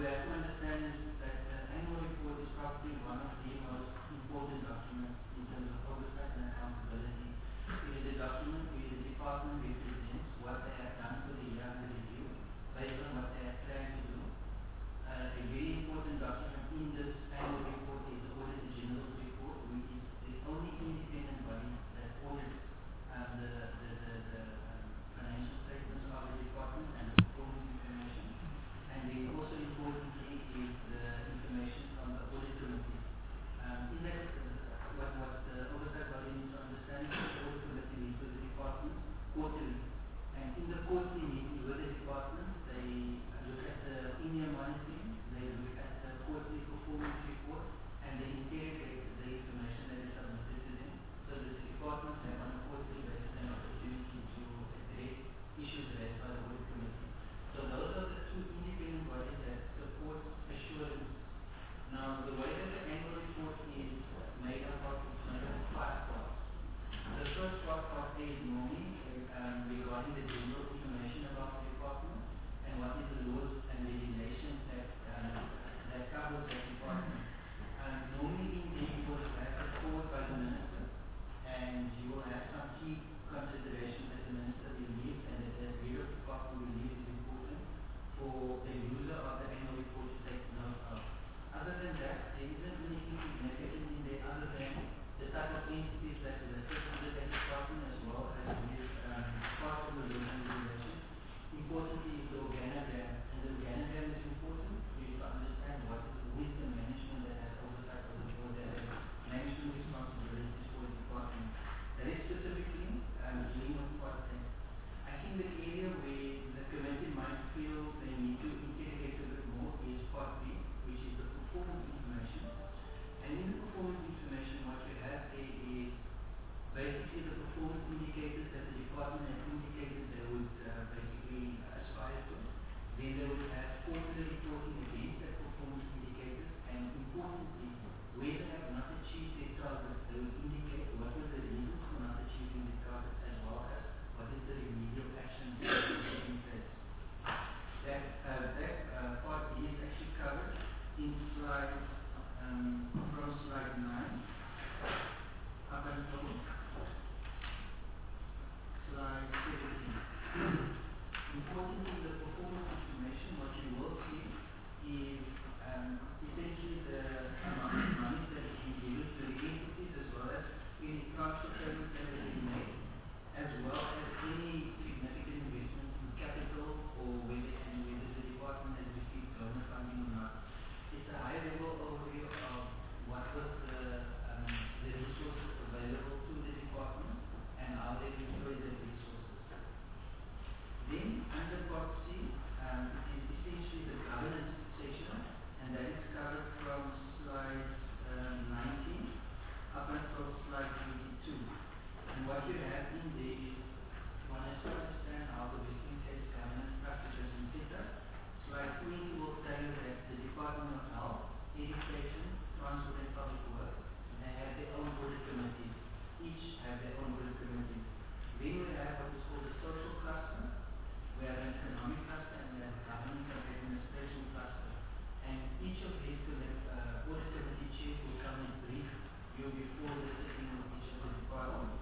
we have to understand is that the annual report is probably one of the most important documents in terms of oversight and accountability. It is a document where the department represents what they have done for the year under review, based on what they have planned to do. A very important document in this annual report is the Auditor General's report, which is the only independent body that audits the financial statements of the department and the performance information. And then also importantly is the information from the audit committee. In that, what the oversight body needs to understand is the audit committee meets with the department quarterly. And in the quarterly meeting with the department, they look at the in-year monitoring, they look at the quarterly performance report, and they interrogate the information that is submitted to them. So the department have on a quarterly basis an opportunity to address issues raised by the audit committee. So those are the two independent bodies that support assurance. Now, the way that the annual report is made up of, it's made up of 5 parts. The first part is normally regarding the general information about the department and what is the laws and regulations that covers that department. Normally in there you will have a forward by the minister, and you will have some key considerations that the minister believes and that the bureau department believes is important for the user of the annual report to take note of. Other than that, there isn't anything significant in there other than the type of entities that are listed under that department, as well as with part of the laws and regulations. Importantly is the organogram, and the organogram is important for you to understand who is the management that has oversight of the board, that has management responsibilities for the department. That is specifically dealing with part 10. I think the area where the committee might feel they need to interrogate a bit more is part B, which is the performance information. And in the performance information, what you have there is basically the performance indicators that the department has indicated they would basically aspire to. Then they would have quarterly reporting against that performance indicators, and importantly, where they have not achieved their targets, they would indicate what were the reasons for not achieving the targets, as well as what is the remedial action that is taking place. That part is actually covered in slide from slide 9 up until slide 17. Importantly, the performance information, what you will see is essentially the amount of money that is being given to the entities, as well as any transfer payments that have been made, as well as any significant investments in capital or whether the department has received donor funding or not. It's a high-level overview of what was the resources available to the department and how they employ the resources. Then, under part C, it is essentially the governance section, and that is covered from slide 19 up until slide 22. And what you have in there is, one has to understand how the Western Cape governance structure has been set up. Slide 20 will tell you that the Department of Health, Education, Transport and Public Works, they have their own audit committees. Each have their own audit committees. Then we have what is called the social cluster. We have an economic cluster, and we have a governance and administration cluster. And each of these audit committee chairs will come and brief you before the sitting of each of the departments.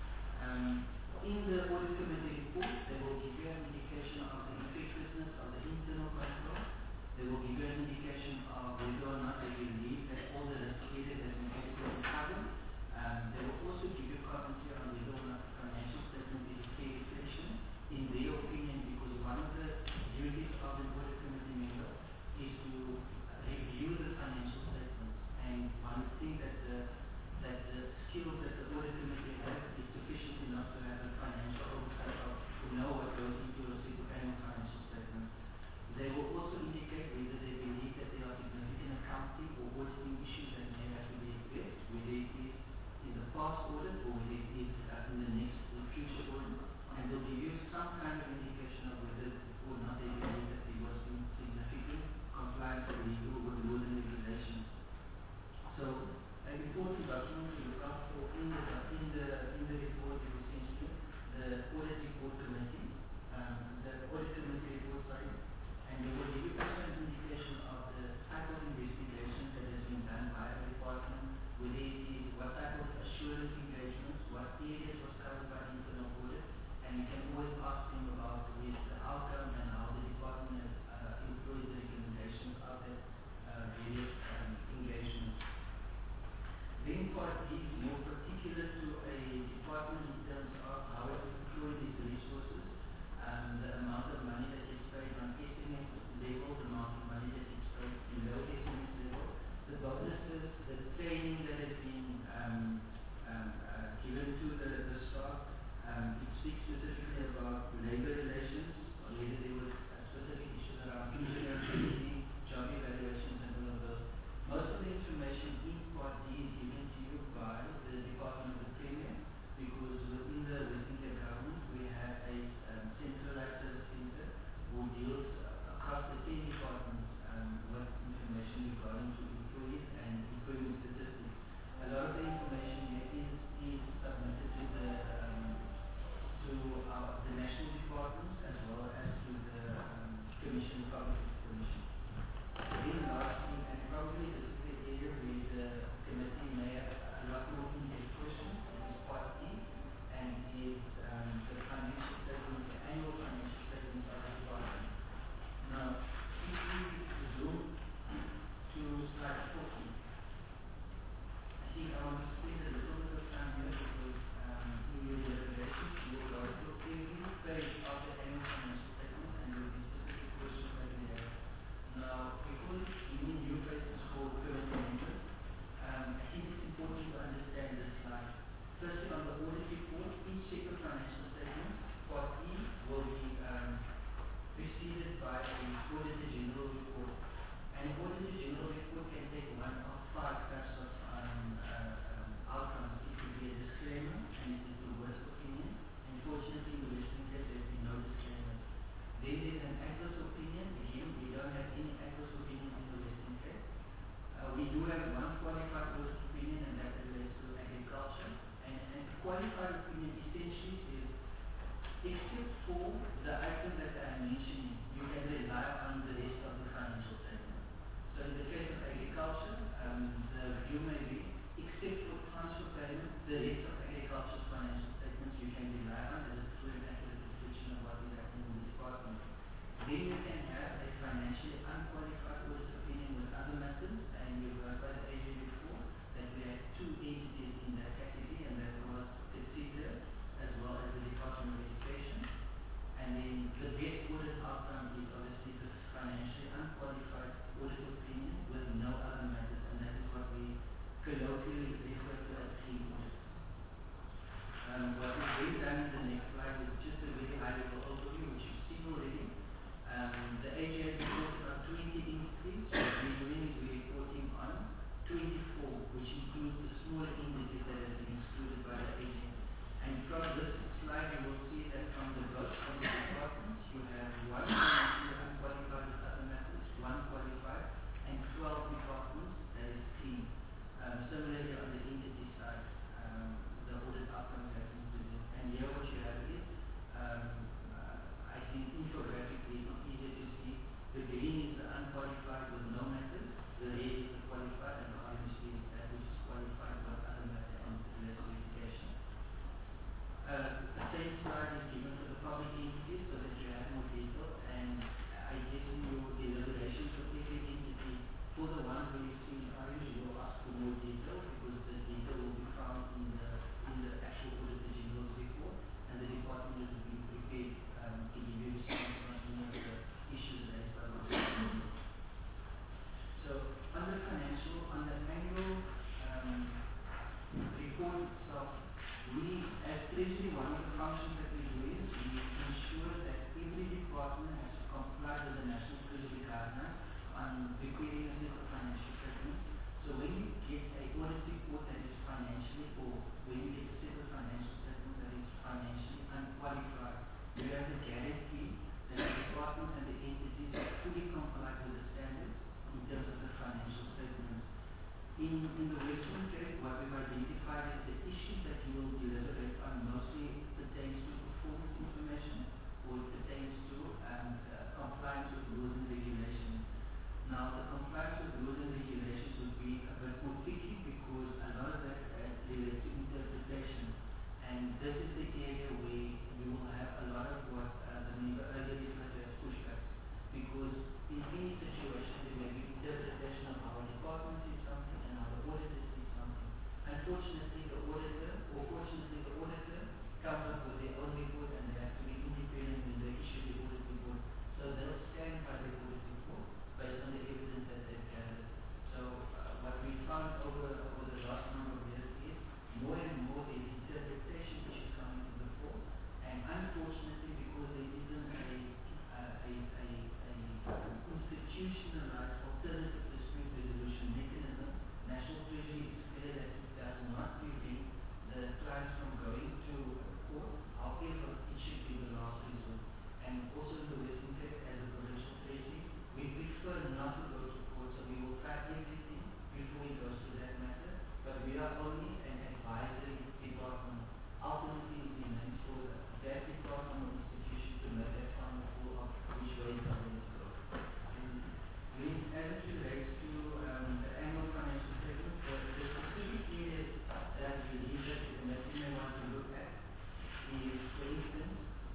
In the audit committee report, they will give you an indication of the effectiveness of the internal control. They will give you an indication of whether or not they believe that all the risk areas have been adequately covered. They will also give you commentary on whether or not the financial statement is a fair reflection in their opinion, because one of the duties of the audit committee member is to review the financial statements. And one would think that the skills that the audit committee has is sufficient enough to have a financial oversight of, to know what goes into a single annual financial statement. They will also indicate whether they believe that there are significant accounting or auditing issues that may have to be addressed, whether it is in the past audit or whether it is in the next or future audit. And they'll give you some kind of indication of whether or not they believe that there was significant compliance with legal or laws and regulations. So, an important document to look out for in the report is essentially the audit report committee, the audit committee report, sorry, and they will give you also an indication of Then you can have a financially unqualified audit opinion with other matters, and you've heard by the AG before that we had two entities in that category, and that was Texidra as well as the Department of Education. And then the best audit outcome is obviously the financially unqualified audit opinion with no other matters, and that is what we colloquially refer to as clean audit. What is then done in the next slide is just a very high level overview, which you've seen already. The AG has reported on 20 entities. What we're doing is we're reporting on 24, which includes the smaller entities that have been excluded by the AG. And from this slide, you will see that from the votes from the departments, you have one financially unqualified with other matters, one qualified, and 12 departments that is clean. Similarly, on the entity side, the audit outcomes have been presented. And here what you have is, I think infographically it's easier to see. The green is the unqualified with no matters, the red is the qualified, and the orange is that which is qualified with other matter and less verification. The same slide is given for the public entities so that you have more detail, and I guess in your deliberations for every entity, for the ones where you see in orange, you will ask for more detail because the detail will be found in the actual Auditor General's report, and the department has been prepared to give you response on any of the issues raised by the Auditor General. So on the annual report itself, we, as Treasury, one of the functions that we do is we ensure that every department has to comply with the National Treasury Guidelines on preparing a set of financial statements. So when you get an audit report that is financially, or when you get a set of financial statements that is financially unqualified, you have the guarantee that the departments and the entities fully comply with the standards in terms of the financial statements. In the Western Cape, what we've identified is the issues that you will deliberate on mostly pertains to performance information, or it pertains to compliance with rules and regulations. Now, the compliance with rules and regulations would be a bit more tricky because a lot of that relates to interpretation. And this is the area where you will have a lot of what the member earlier referred to as pushbacks. Because in any situation, there may be interpretation of how a department sees something and how the auditor sees something. Unfortunately, the auditor, or fortunately, the auditor comes up with their own report and they have to be independent when they issue the audit report. So they'll stand by the audit report based on the evidence that they've gathered. So what we found over the last number of years is more and more there's interpretation issues coming to the fore. And unfortunately, because there isn't institutionalized alternative dispute resolution mechanism, National Treasury is clear that it does not prevent the clients from going to court. However, it should be the last resort. And also in the Western Cape, as a provincial treasury, we prefer not to go to court, so we will try everything before it goes to that matter. But we are only an advisory department. Ultimately, it remains for that department or institution to make that final call of which way it's going to go. And as it relates to the annual financial statements, the specific areas that we believe that you may want to look at is, for instance,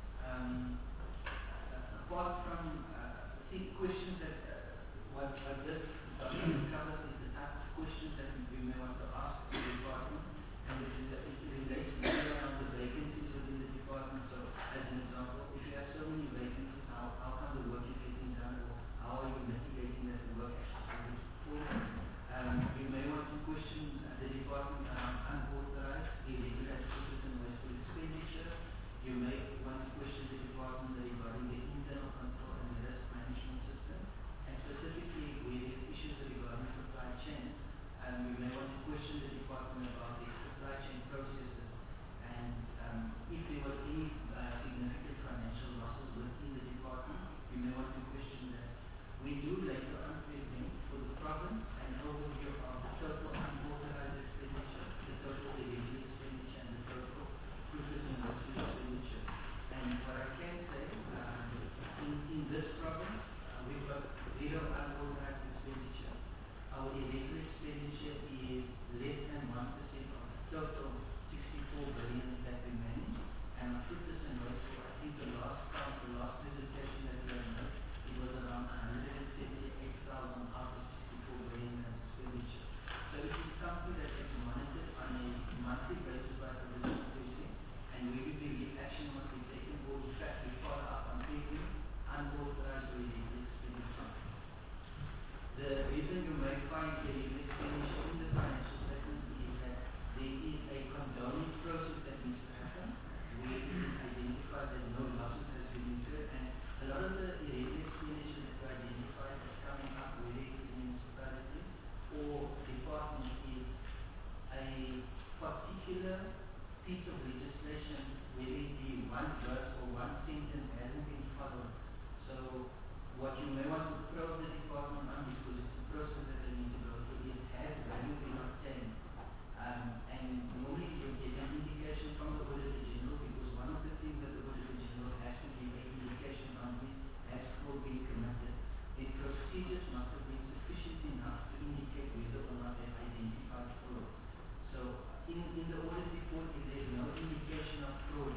apart from questions that what this document covers is the type of questions that we may want to ask the department, and it relates mainly around the vacancies within the department. So, as an example, if you have so many vacancies, how come the work is getting done, or how are you mitigating that the work actually is performed? You may want to question the department around unauthorized, irregular, and wasteful expenditure. You may want to question the department regarding the internal control and the risk management system, and specifically where there are issues regarding supply chain. You may want to question the department about the supply chain processes, and if there was any significant financial losses within the department, you may want to question that. We do later on present for the province an overview of the total unauthorized expenditure, the total irregular expenditure, and the total fruitless and wasteful expenditure. And what I can say, in this province, we've got zero unauthorized expenditure. Our irregular expenditure is less than 1% of the total 64 billion that we manage. And our fruitless and wasteful, I think the last presentation that we had made, unauthorized or illegal expenditure. The reason you may find illegal expenditure in the financial statements is that there is a condoning process that needs to happen where it is identified that no losses has been incurred, and a lot of the illegal expenditure that we identify as coming up, whether it is municipality or department, is a particular piece of legislation, whether it be one verse or one sentence, hasn't been followed. So what you may want to probe the department on, because it's a process that they need to go through, is has value been obtained? And normally you'll get an indication from the Auditor General, because one of the things that the Auditor General has to give an indication on is, has fraud been committed? The procedures must have been sufficient enough to indicate whether or not they've identified fraud. So in the audit report, if there's no indication of fraud,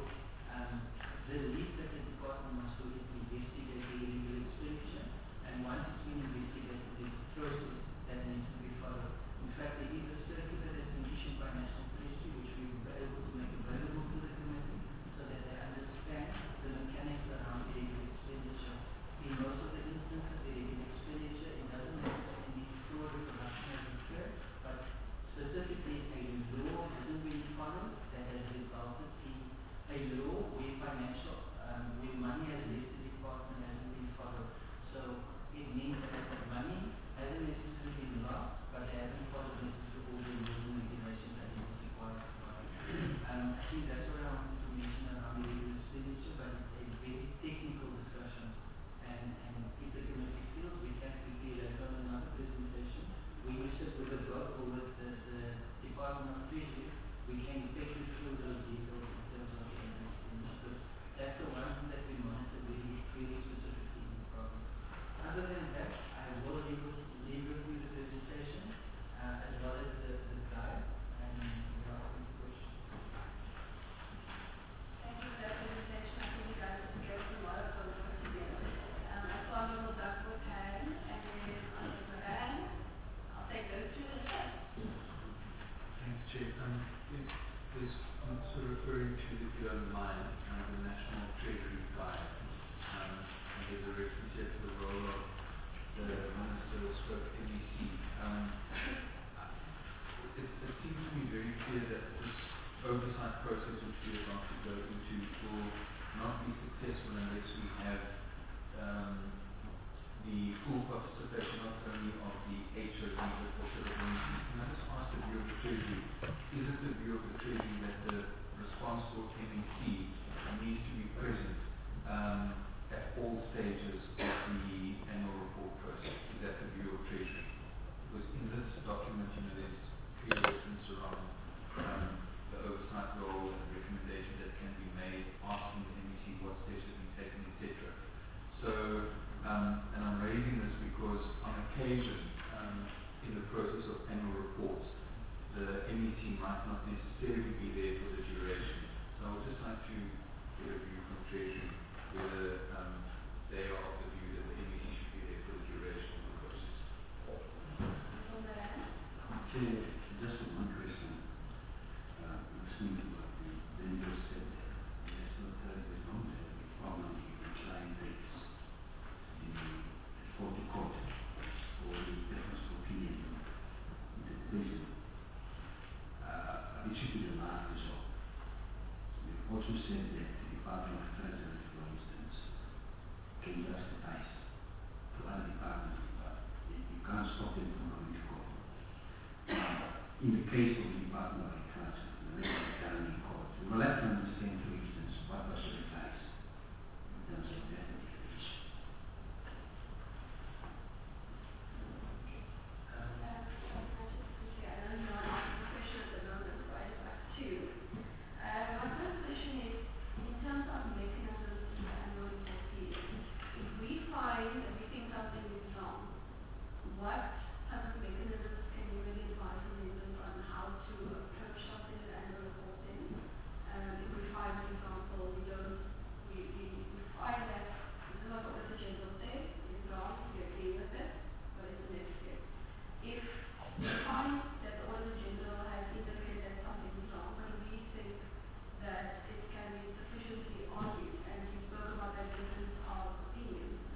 the least that the department must do is investigate the illegal expenditure, and once it's been investigated, there's a process that needs to be followed. In fact, there is a circular that's been issued by National Treasury, which we will be able to make available to the committee so that they understand the mechanics around illegal expenditure. In most of the instances, the illegal expenditure, it doesn't necessarily mean fraud or corruption has occurred, but specifically a law hasn't been followed that has resulted in a law where where money has left the department hasn't been followed. So it means that the money hasn't necessarily been lost, but they haven't followed necessarily all the rules and regulations that it is required to follow. I think that's what I wanted to mention around illegal expenditure, but it's a very technical discussion. And if the committee feels, we can quickly later on another presentation, when you sit with the board or with the Department of Treasury, we can take you through those details in terms of illegal expenditure. That's the one thing that we monitor very specifically in the program. Other than that, I will leave with you the presentation as well as the guide, and we are open to questions. Thank you for that presentation. I think you guys addressed a lot of what we put together. Asami will start with Han, and then on to Han. I'll take those two at a time. Thanks, Chair. I'm sort of referring to, if you don't mind, the National Treasury Guide. And there's a reference here to the role of the Minister stroke MEC. It seems to be very clear that this oversight process which we are about to go into will not be successful unless we have the full participation not only of the HOD but also the MEC. Can I just ask the view of the Treasury, is it the view of the Treasury that the responsible MEC needs to be present at all stages of the annual report process? Is that the view of Treasury? Because in this document, there's clear reference around the oversight role and recommendations that can be made, asking the MEC what steps have been taken, etc. So, and I'm raising this because on occasion, in the process of annual reports, the MEC might not necessarily be there for the duration. So I would just like to get a view from Treasury whether they are of the view that the MEC should be there for the duration of the process. Chair, just one question. Listening to what the vendor said there, yes, but there's no problem if the client takes the report to court or the difference of opinion interpretation. It should be the last resort. We've also said that the Department of Treasury, for instance, can justify to other departments, but you can't stop them from going to court. In the case of the Department of Agriculture, the National Academy Court, we would like to understand, for instance, what was your advice in terms of that particular issue. My first question is, in terms of mechanisms in the annual report period, if we find that we think something is wrong, what type of mechanisms can you really advise the members on how to approach something in the annual reporting? If we find, for example, we find that this is what the Auditor General said, it's wrong, we agree with it, what is the next step? If we find that the Auditor General has indicated that something is wrong, but we think that it can be sufficiently argued, and you spoke about that difference of opinion,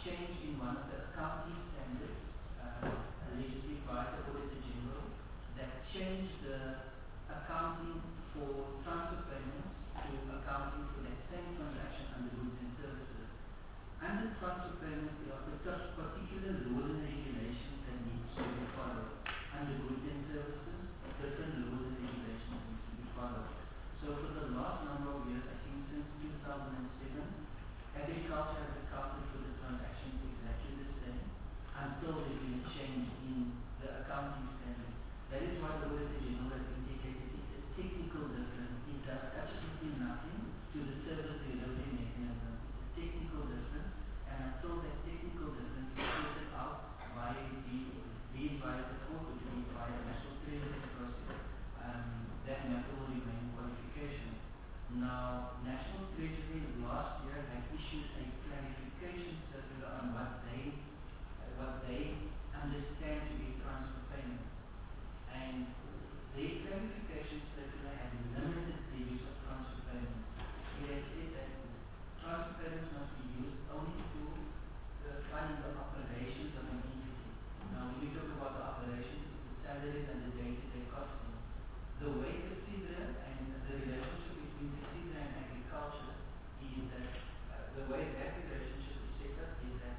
change in one of the accounting standards, allegedly by the Auditor General, that changed the accounting for transfer payments to accounting for that same transaction under goods and services. Under transfer payments, there are particular laws and regulations that need to be followed. Under goods and services, different laws and regulations need to be followed. So for the last number of years, I think since 2007, agriculture has accounted for the transactions exactly the same until there is a change in the accounting standards. That is why the Auditor General has indicated it's a technical difference. It does absolutely nothing to the service delivery mechanism. It's a technical difference, and until that technical difference is sorted out via the court, or via the National Treasury process, that matter will remain qualification. Now, National Treasury last year had issued a clarification circular on what they understand to be transfer payments. And their clarification circular had limited the use of transfer payments. It had said that transfer payments must be used only to fund the operations of an entity. Now, when we talk about the operations, it's the salaries and the day-to-day costing. The way CACIDRA and the relationship between CACIDRA and agriculture is that the way that relationship is set up is that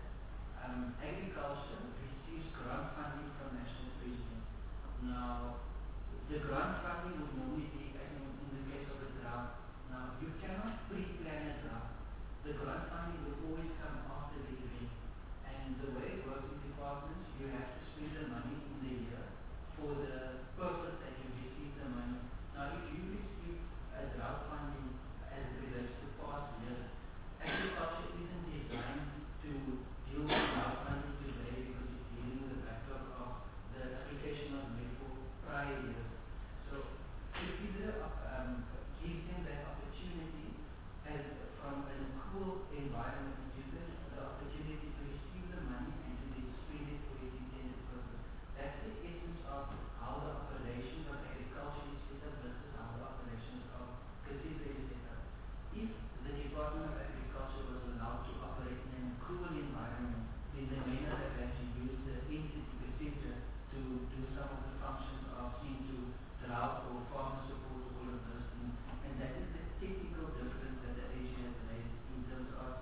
agriculture receives grant funding from National Treasury. Now, the grant funding would normally be, as in the case of a drought. Now, you cannot pre-plan a drought. The grant funding will always come after the event. And the way it works in departments, you have to spend the money in the year for the purpose that you receive the money. Now, if you receive a drought funding as it relates to past years, agriculture isn't designed to deal with drought funding today because it's dealing with the backlog of the application of money for prior years. So, if either gives them that opportunity as from an cool environment, gives them the opportunity to receive the money and to then spend it for its intended purpose. That's the essence of how the operations of agriculture is set up versus how the operations of CACIDRA is set up. If the Department of Agriculture was allowed to operate in an cruel environment, then they may not have had to use the entity CACIDRA to do some of the functions of seeing to drought or farmer support, all of those things. And that is the technical difference that the AG has raised in terms of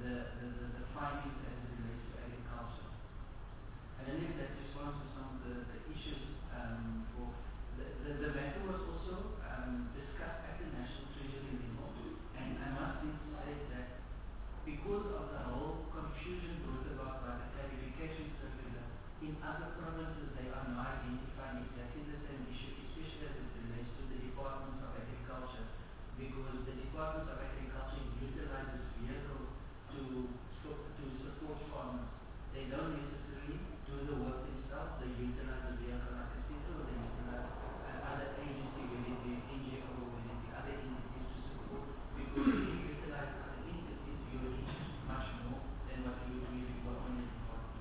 the findings as it relates to agriculture. And I think that responds to some of the issues for the matter was also discussed at the National Treasury level, and I must say that because of the whole confusion brought about by the clarification circular, in other provinces they are now identifying exactly the same issue, especially as it relates to the Departments of Agriculture, because the Departments of Agriculture utilize this vehicle to support farmers. They don't necessarily do the work themselves, they utilize the vehicle like a CITRA, or they utilize another agency, whether it be NGO or whether it be other entities to support, because if you utilize other entities, you reach much more than what you would do if you were on the department.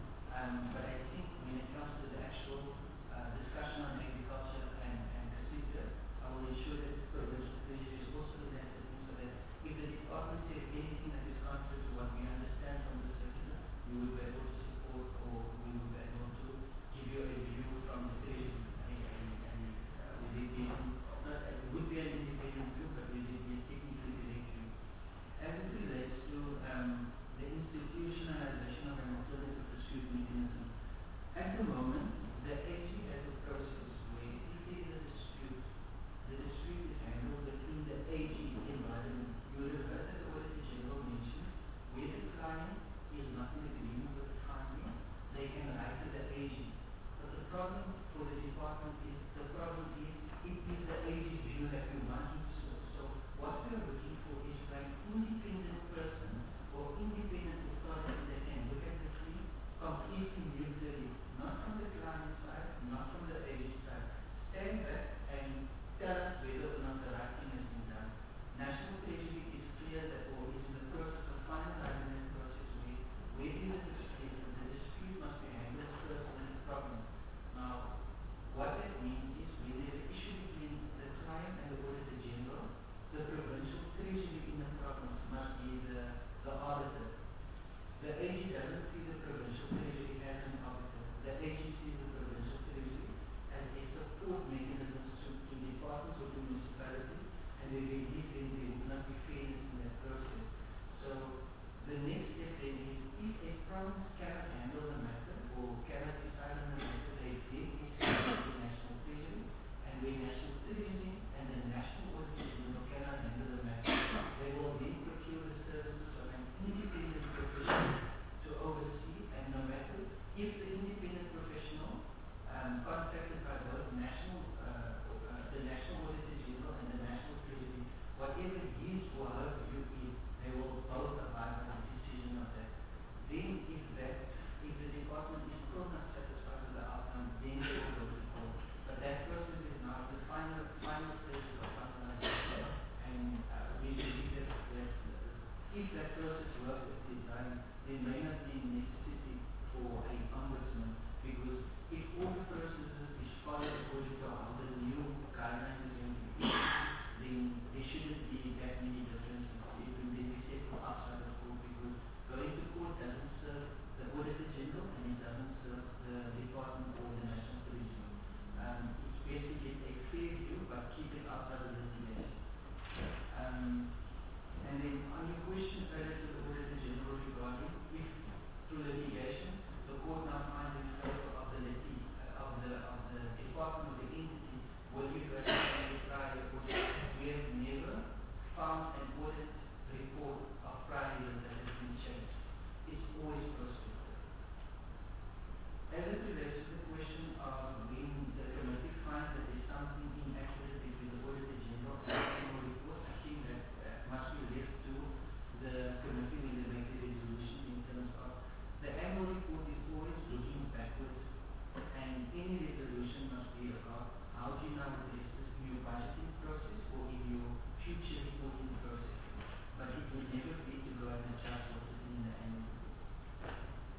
But I think when it comes to the actual discussion on agriculture and CACIDRA, I will ensure that the provincial treasury is also elected so that if the department says anything that is contrary to what we understand from the circular, we will be able to support, or we will be able to give you a view from the treasury. It would be an independent view, but will it be a technically correct view? As it relates to the institutionalization of an alternative dispute mechanism, at the moment, the AG has a process where if there is a dispute, the dispute is handled within the AG environment. You will have heard that the Auditor General mentioned where the client is not in agreement with the finding, they can write to the AG. But the problem for the department is, it is the AG's view that we want to serve. So what we are looking for is an independent person or independent authority that can look at the case completely neutrally, not from the client side, not from the AG side. Stand back and tell us whether or not the right thing has been done. National Treasury is clear that, or is in the process of finalizing that process where is the dispute? The dispute must be handled first with the province. Now, what that means is when there is an issue between the client and the Auditor General, the provincial treasury in the province must we believe there would not be fairness in that process. So the next step then is if a province cannot handle the matter or cannot decide on the matter, they then escalate to the National Treasury, and when National Treasury and the National Auditor General cannot handle the matter, they will then procure the services of an independent professional to oversee, and no matter if the independent professional contracted by both the National Auditor General and the National Treasury, whatever his or her view is, they will both abide by the decision of that. Then if the department is still not satisfied with the outcome, then they will go to court. But that process is now the final stages of finalization, and we believe that if that process works as designed, there may not be necessity for a ombudsman, because if all the processes is followed according to how the new guidelines is going to be issued, then there shouldn't be that many differences. It will then be settled outside the court, because going to court doesn't serve the Auditor General and it doesn't serve the Department or the National Treasury. It's best to get a fair view, but keep it outside the litigation. And then on your question earlier to the Auditor General regarding if through litigation the court now finds in favor of the department or the entity, will you go and try a audit? We have never found an audit report of prior years that has been changed. It's always prospective. As it relates to the question of when the committee finds that there's something inaccurate between the Auditor General and the annual report, I think that must be left to the committee when they make the resolution in terms of the annual report is always looking backwards, and any resolution must be about how do you now address this in your budgeting process or in your future reporting process. But it will never be to go and adjust what is in the annual report.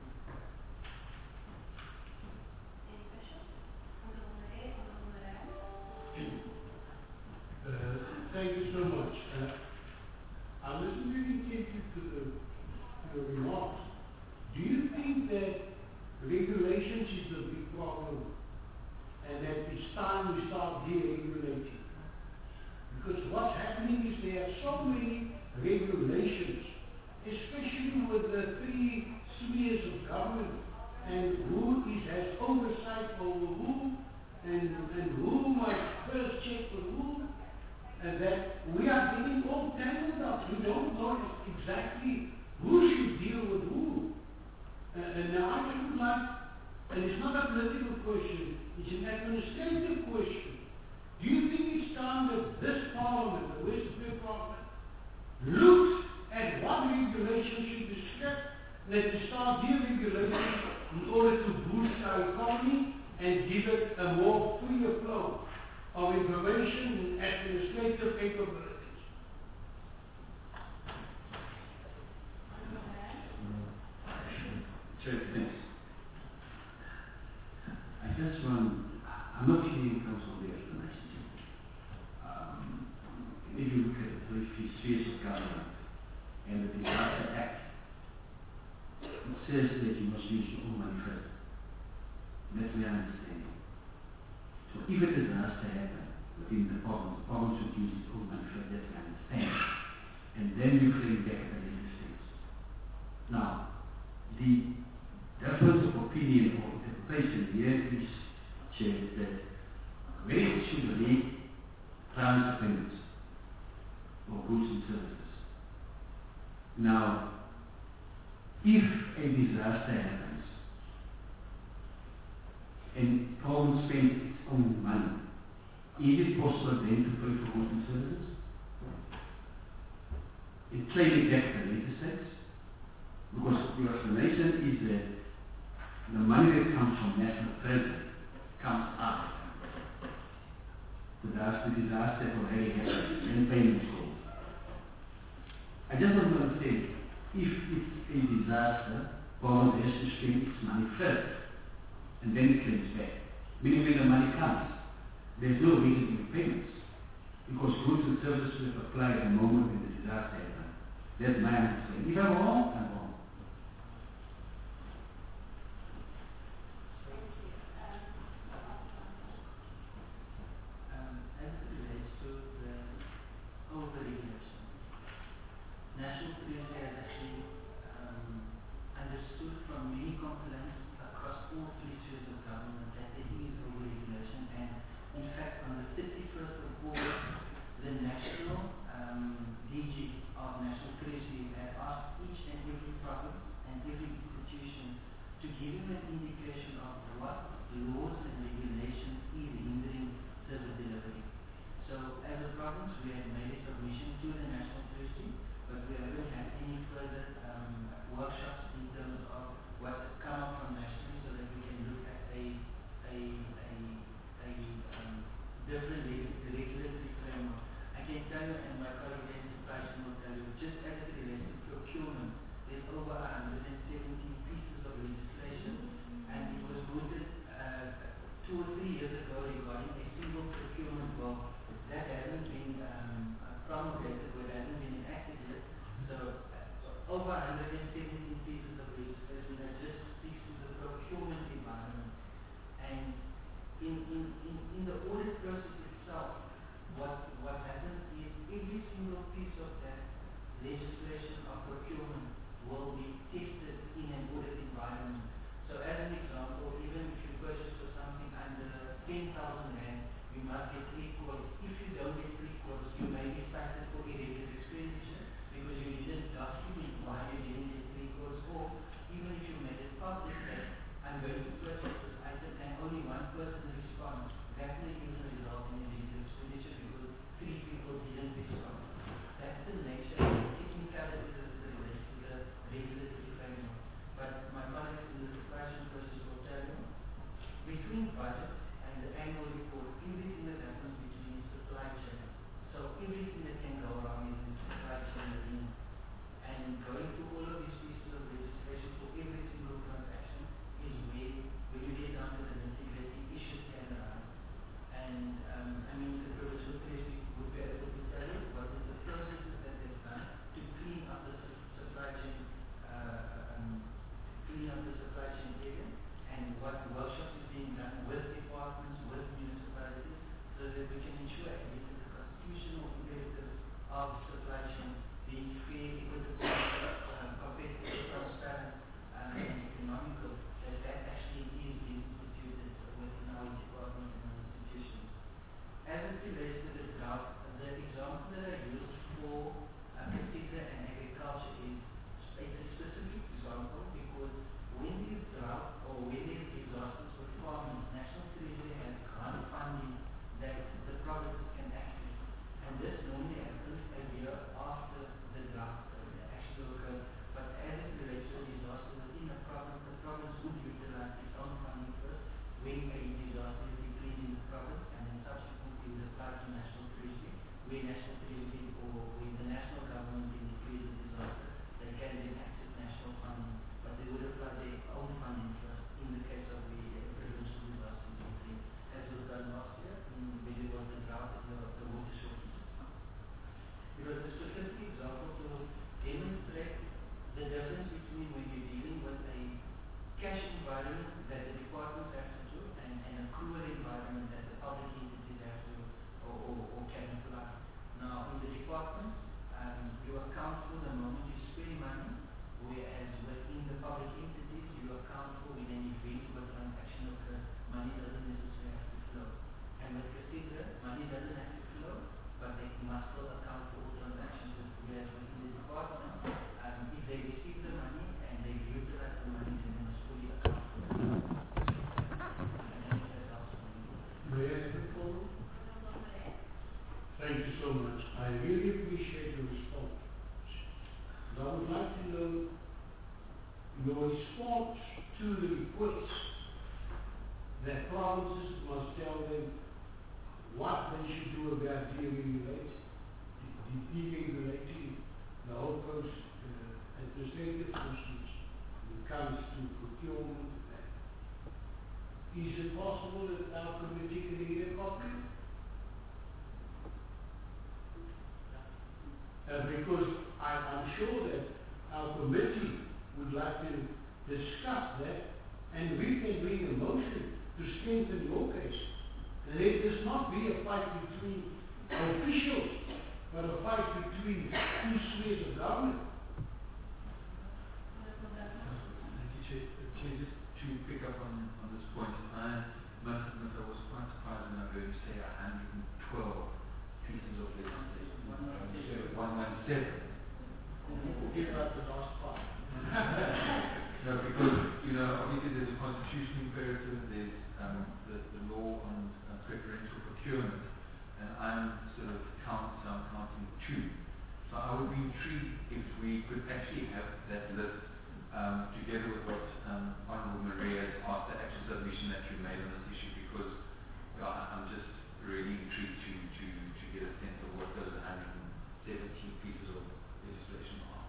Any questions? Honorable Mayor, Honorable Madam. Thank you so much. I listened very intently to your remarks. Do you think that regulations is a big problem and that it's time we start deregulating? Because what's happening is there are so many regulations, especially with the three spheres of government, and who has oversight over who, and who must first check with who, and that we are getting all tangled up. We don't know exactly who should deal with who. And now I just would like, and it's not a political question, it's an administrative question. Do you think it's time that this Parliament, the Western Parliament, looks at what regulations should be scrapped, that we start deregulating in order to boost our economy and give it a more freer flow of information and administrative capabilities? Chair, thanks. I'm not hearing council the explanation. If you look at the three spheres of government and the Disaster Act, it says that you must use your own money first. That's my understanding. So if a disaster happens within the province would use its own money first, that's my understanding. And then you claim back at the later stage. Now, the difference of opinion or interpretation here is, Chair, that where it should relate transfer payments or goods and services. Now, if a disaster happens and province spends its own money, is it possible then to pay for goods and services? It clearly back the later stage, because your explanation is that the money that comes from National Treasury comes after the disaster already happened and payments go. I just want to understand, if it's a disaster, Parliament has to spend its money first and then it claims back. Meaning when the money comes, there's no reason to make payments, because goods and services will apply at the moment when the disaster happens. That's my understanding. If I'm wrong, I'm wrong. As it relates to the all three spheres of government that there is over-regulation, and in fact on the 31st of August, the national DG of National Treasury had asked each and every province and every institution to give him an indication of what laws and regulations is hindering service delivery. So as a province, we have made a submission to the National Treasury, but we haven't had any further workshops in terms of what's come up from nationally, so that we can look at a different regulatory framework. I can tell you, and my colleague Dennis Price will tell you, just as it relates to procurement, there's over 117 pieces of legislation, and it was voted 2 or 3 years ago regarding a single procurement bill that hasn't been promulgated, or hasn't been enacted yet. So over 117 pieces of legislation that just speaks to the procurement environment. And in the audit process itself, what happens is every single piece of that legislation of procurement will be tested in an audit environment. So as an example, even if you purchase for something under 10,000 rand, you must get 3 quarters. If you don't get 3 quarters, you may be cited for irregular expenditure because you didn't document why you didn't get 3 quarters, or even if you made it public that I'm going to purchase this item and only one person responds, that may even result in irregular expenditure because 3 people didn't respond. That's the nature of the technicalities as it relates to the regulatory framework. But my colleagues in the supervision process will tell you, between budget and the annual report, everything that happens between supply chain. So everything that can go wrong is in supply chain arena. And going through all of these pieces of legislation for every single transaction is where, when you get down to the nitty-gritty, issues can arise. And I mean, the provincial treasury would be able to tell you what is the processes that they've done to clean up the supply chain, area, and what workshops is being done with departments, with municipalities, so that we can ensure at least that the constitutional imperatives of supply chain being fair, equitable, competitive, transparent, and economical, that actually is being instituted within our department and our institutions. As it relates to the drought, the example that I used for Cassandra and agriculture is it's a specific example because when there's drought or when there's disasters with farmers, National Treasury has grant funding that the provinces can access. And this normally happens a year after the drought actually occurs. But as it relates to a disaster within the province would utilize its own funding first when a disaster is declared in the province, and then subsequently would apply to National Treasury, where National Treasury or when the national government declares a disaster, they can then access national funding, but they would apply their own funding first in the case of the provincial disaster declared, as was done last year when there was the drought and the water shortages. It was a specific example to demonstrate the difference between when you're dealing with a cash environment that the departments have to do and an accrual environment that the public entities have to or can apply. Now, in the departments, you account for the moment you spend money, whereas within the public entities, you account for when an event or transaction occurs, money doesn't necessarily have to flow. And with Cassandra, money doesn't have to flow, but they must still account for all transactions. Whereas within the department, if they receive the money and they utilize the money, then they must fully account for it. May I have a follow? Thank you so much. I really appreciate your response. But I would like to know your response to the request that provinces must tell them what they should do about deregulating the whole process, administrative functions when it comes to procurement. Is it possible that our committee can get a copy? Because I'm sure that our committee would like to discuss that, and we can bring a motion to strengthen your case. Let this not be a fight between officials, but a fight between two spheres of government. Thank you, Chair. Chair, just to pick up on this point. I must admit I was quite surprised when I heard you say 112 pieces of legislation. 117. Forget about the last part. No, because, obviously there's a constitutional imperative, there's the law on preferential procurement, and I'm sort of counting two. So I would be intrigued if we could actually have that list together with what Honourable Maria has asked, the actual submission that you made on this issue, because I'm just really intrigued to get a sense of what those 117 pieces of legislation are.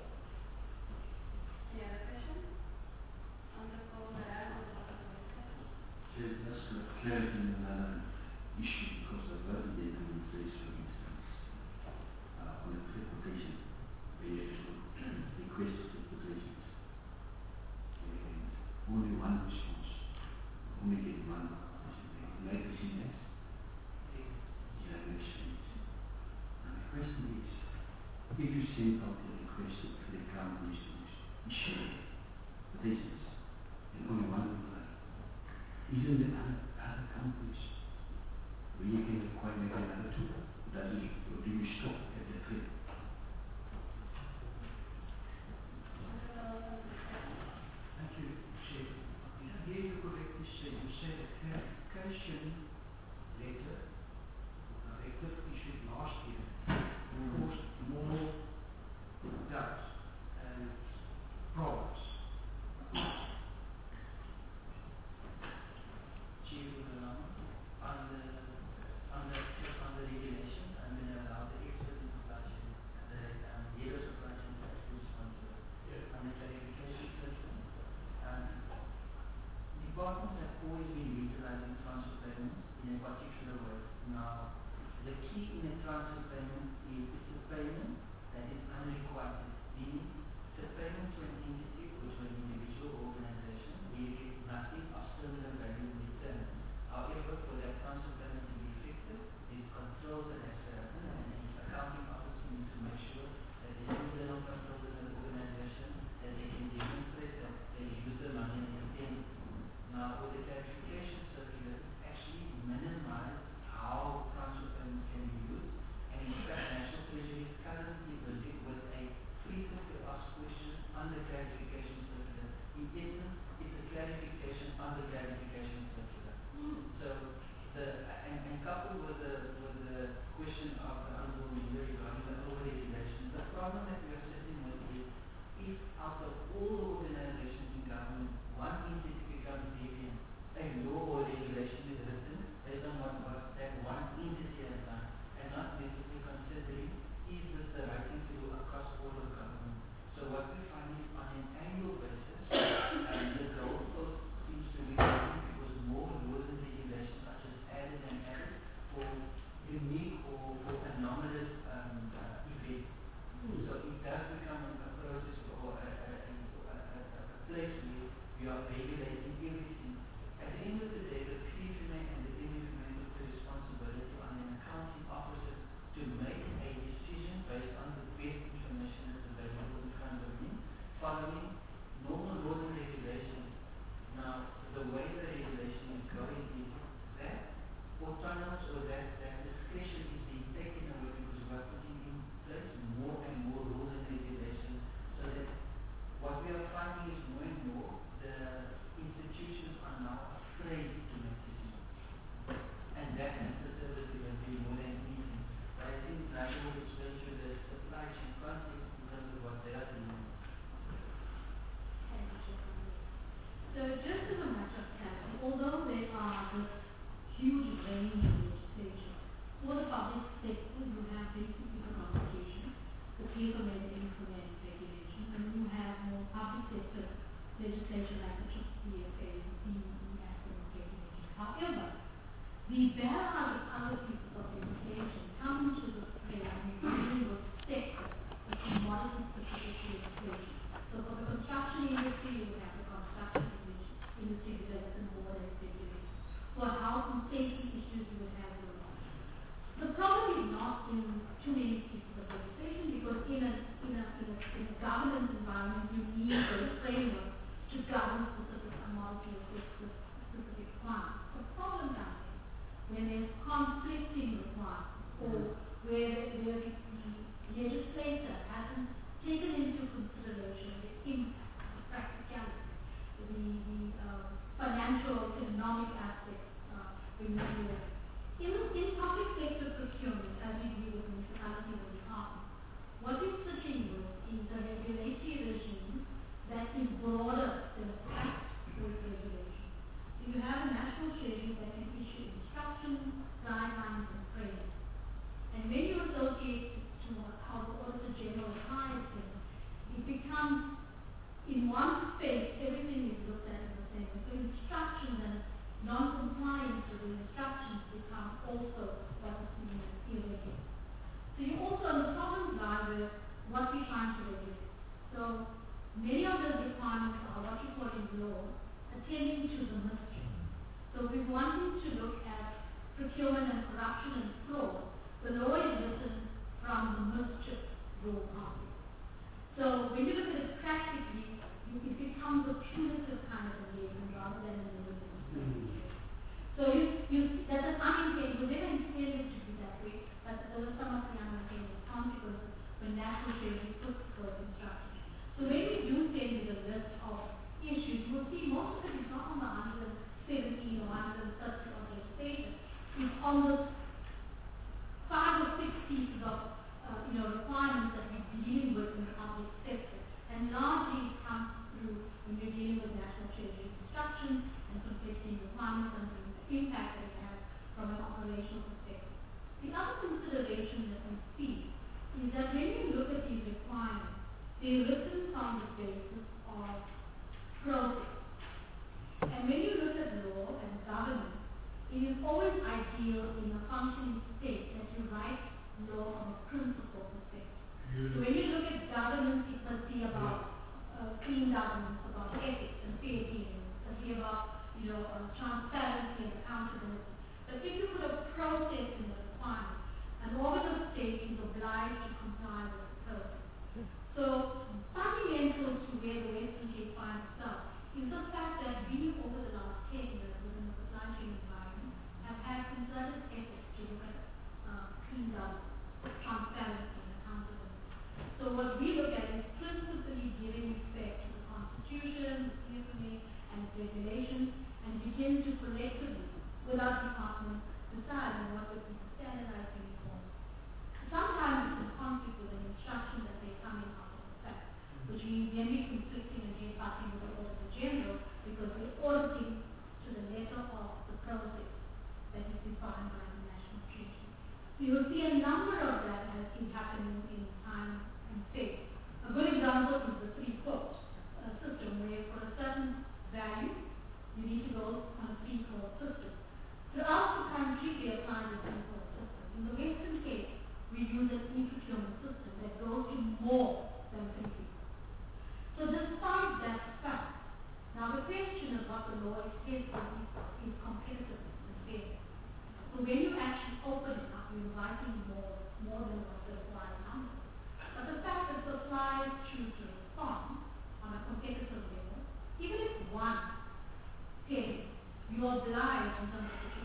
Any other questions? On the call there, on the bottom of the Just clarity in another issue, because I've heard the amendment says, for instance, on a trip quotation, where you have to request trip quotations, and only one response, only get one quotation. May I see that? Yeah, I've seen it. And the question is, if you send out a request to the companies to issue quotations, and only one reply, isn't there other companies where you can require maybe another two? Or do you stop at the three? Thank you, Chair. Did I hear you correctly say, you said a clarification letter, directive issued last year, caused more doubts and problems. Chief on the regulations, I'm going to allow the expert in supply chain, the head of supply chain to actually respond to it. On the clarification system, departments have always been utilizing transfer payments in a particular way. Now, the key in a transfer payment is it's a payment that is unrequited, meaning it's a payment to an entity or to an individual organization where you get nothing of similar value in return. However, for that transfer payment to be effective, there's controls that has to happen, and the accounting office needs to make sure that there's internal controls in the organization, that they can demonstrate that they use the money and intend. Now, with the clarification circular, actually minimize how transfer payments can be used, and in fact, National Treasury is currently busy with a frequently asked question on the clarification circular. In essence, it's a clarification on the clarification circular. So, and coupled with the question of the Honourable Member regarding the over-regulation, the problem that we are sitting with is, if out of all the organizations in government, one entity becomes deviant, a law or regulation is written based on what that one entity has done, and not necessarily considering, is this the right thing to do across all of government. So what we find is, on an annual basis, the goalpost seems to be moving because more laws and regulations are just added and added for unique or anomalous events. So it does become a process or a place where we are regulating everything. At the end of the day, the PFMA and the MFMA took the responsibility on an accounting officer to make a decision based on the best information that's available in front of me, following normal laws and regulations. Now, the way the regulation is going is that autonomous or that discretion is being taken away because we are putting in place more and more rules and regulations, so that what we are finding is more and more the institutions are now afraid to make decisions. And that is the service delivery more than anything. But I think Nigel will explain to the supply chain context in terms of what they are doing. So just as a matter of clarity, although there are this huge range of legislation, for the public sector you have basically the Constitution, the PFMA, the implement regulation, and you have more public sector legislation like the PFA, the CEE Act and regulations. However, the barrage of other pieces of legislation come into the play when we're dealing with sectors, the commodity-specific legislation. So for the construction industry, you would have the construction industry development board and regulations. For health and safety where the legislator hasn't taken into consideration the impact, the practicality, the financial, economic aspects when you do that. In public sector procurement, as we deal with municipalities and departments, what we're sitting with is a regulatory regime that is broader than a fact-based regulation. So you have a national treasury that can issue instructions, guidelines, and frameworks. And when you associate it to how the Auditor General applies things, it becomes, in one space, everything is looked at in the same way. So instructions and non-compliance with the instructions become also what is seen as irregular. So you also, on the problems lie with what we're trying to regulate. So many of those requirements are what you call in law, attending to the mystery. So we're wanting to look at procurement and corruption and fraud. The law is written from the mischief law pathway. So when you look at it practically, it becomes a punitive kind of engagement rather than an enabling. So that's an unintended, we never intended to be that way, but those are some of the unintended consequences when national treasury puts those instructions. So when we do send you the list of issues, you will see most of it is not on the 117 or 130 of legislation. It's on the 5 or 6 pieces of requirements that we're dealing with in the public sector. And largely it comes through when you're dealing with national treasury instructions and conflicting requirements and the impact that it has from an operational perspective. The other consideration that we see is that when you look at these requirements, they're written on the basis of process. And when you look at law and governance, it is always ideal in a functioning state that you write law from a principle perspective. So when you look at governance, it must be about clean governance, about ethics and fair dealing. It must be about transparency and accountability. But if you put a process in the requirement, an organ of state is obliged to comply with the process. So fundamental to where the Western Cape finds itself is the fact that we, over the last 10 years within the supply chain environment, have had concerted efforts to look at clean governance, transparency, and accountability. So what we look at is principally giving effect to the Constitution, the CSMA, and its regulations, and begin to collectively, with our department, decide on what would be the standardized uniforms. Sometimes it's in conflict with an instruction that they're coming out of the fact, which means then we're conflicting and we're fighting with the Auditor General because we're auditing to the letter of the process that is defined by the National Treasury. So you'll see a number of that has been happening in time and space. A good example is the three-quote system, where for a certain value, you need to go on a three-quote system. Throughout the country, we apply the three-quote system. In the Western Cape, we use an e-procurement system that goes to more than three people. So despite that fact, now the question of what the law is competitiveness and fairness. So when you actually open it up, you're inviting more than what the required number. But the fact that suppliers choose to respond on a competitive level, even if one pays, you are obliged in terms of the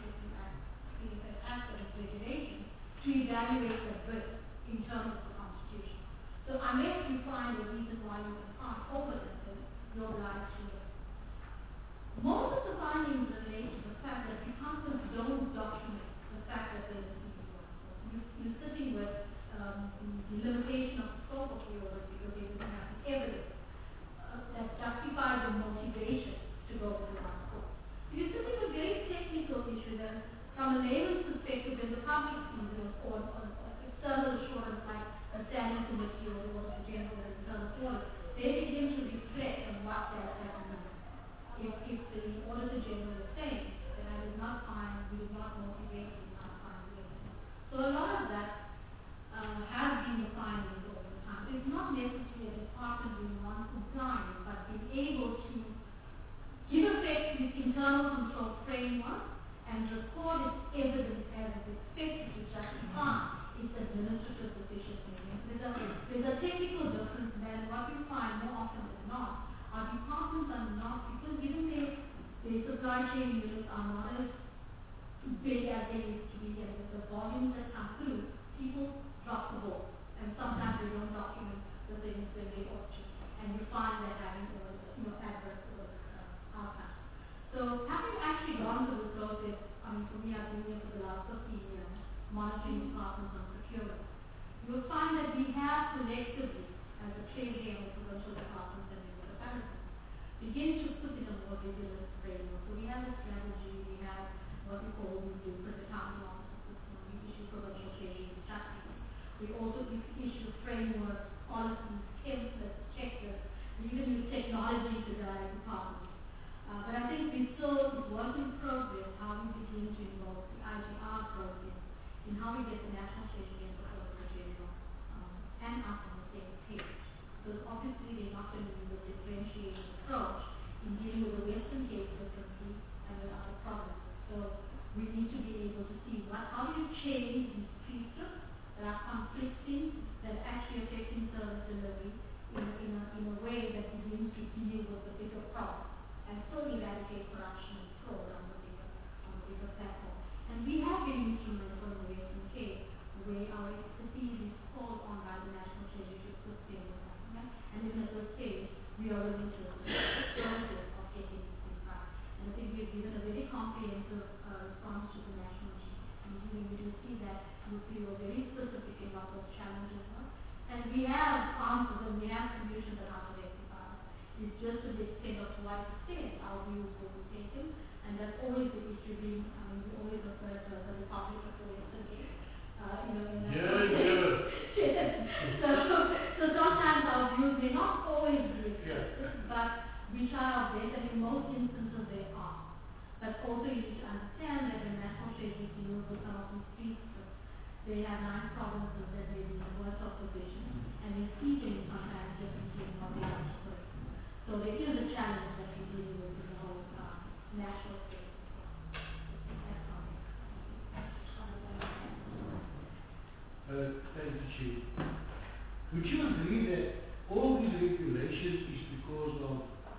aspect of regulation to evaluate the bid in terms of the Constitution. So unless you find a reason why you can't open it, then you're obliged to it. Most of the findings relate to the fact that departments don't document the fact that there's a CP1. You're sitting with the limitation of the scope of the order because they didn't have the evidence that justifies the motivation to go to the scope. You're sitting with very technical issues and from a layman's perspective, when the public sees it or external assurance like a standing committee or the Auditor General or internal audit, they begin to reflect on what that means. If the Auditor General is saying that I did not find, we did not motivate, we did not find the evidence. So a lot of that has been the findings over the time. It's not necessarily a department being non-compliant, but being able to give effect to its internal control framework and record its evidence as it is expected to justify its administrative decision making. There's a technical difference there, and what we find more often than not, our departments are not, because even their supply chain units are not as big as they used to be, and with the volumes that come through, people drop the ball. And sometimes they don't document the things when they ought to. And you find that having adverse outcomes. So having actually gone through this process, for me, I've been here for the last 15 years, monitoring departments on procurement. You'll find that we have collectively, as a Treasury and the provincial departments and municipalities, begin to put in a more rigorous framework. So we have a strategy, we have what we call the blueprint accounting officer system, we issue provincial treasury strategies. We also issue frameworks, policies, templates, checklists, we even use technology to guide departments. But I think we still, it's work in progress, how we begin to involve the IGR process in how we get the national treasury and the Auditor General and us on the same page. Because obviously they're not going to use a differentiated approach in dealing with the Western Cape differently and with other provinces. So we need to be able to see how do you change these features that are conflicting, that are actually affecting service delivery in a way that begins to deal with the bigger problem and still eradicate corruption and fraud on the bigger platform. And we have been instrumental in the Western Cape where our expertise is called on by the National Treasury to assist them with that. And even at this stage, we are willing to assist the process of getting these things right. And I think we've given a very comprehensive response to the national chief. And we do see that we were very specific in what those challenges are. And we have answers and we have solutions on how to rectify it. It's just to the extent of to what extent our views will be taken. And that's always the issue being, we always refer to as the Republic of the Western Cape. So sometimes our views may not always be accepted, but we try our best, and in most instances they are. But also you need to understand that the National Treasury deals with some of these streets. They have 9 provinces that may be in the worst of position, and they see things sometimes differently in what they are to put. So there is a challenge that we deal with in the whole national space. That's all. Thank you, Chief. Would you agree that all these regulations is because of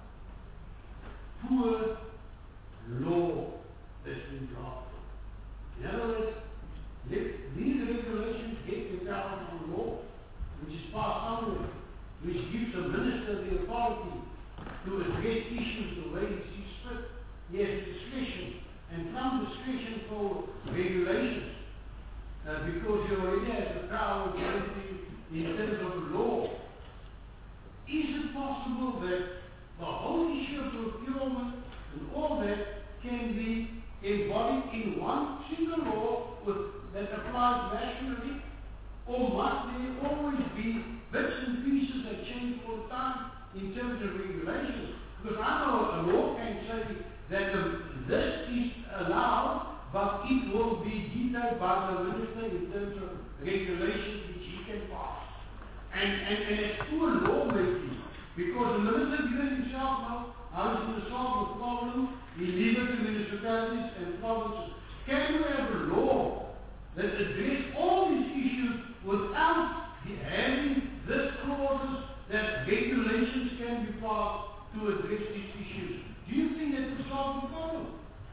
poor law that's been drafted? In other words, these regulations get the power from law, which is passed somewhere, which gives the minister the authority to address issues the way he sees fit. He has discretion, and from discretion for regulations, because he already has the power in terms of law. Is it possible that the whole issue of procurement and all that can be embodied in one single law that applies nationally? Or must there always be bits and pieces that change all the time in terms of regulations? Because I know a law can say that this is allowed, but it will be detailed by the minister in terms of regulations which he can pass. And it's poor lawmaking, because the minister given himself now how he's going to solve the problem. He leaves it to municipalities and provinces. Can we have a law that addresses all these issues without having this clauses that regulations can be passed to address these issues? Do you think that will solve the problem?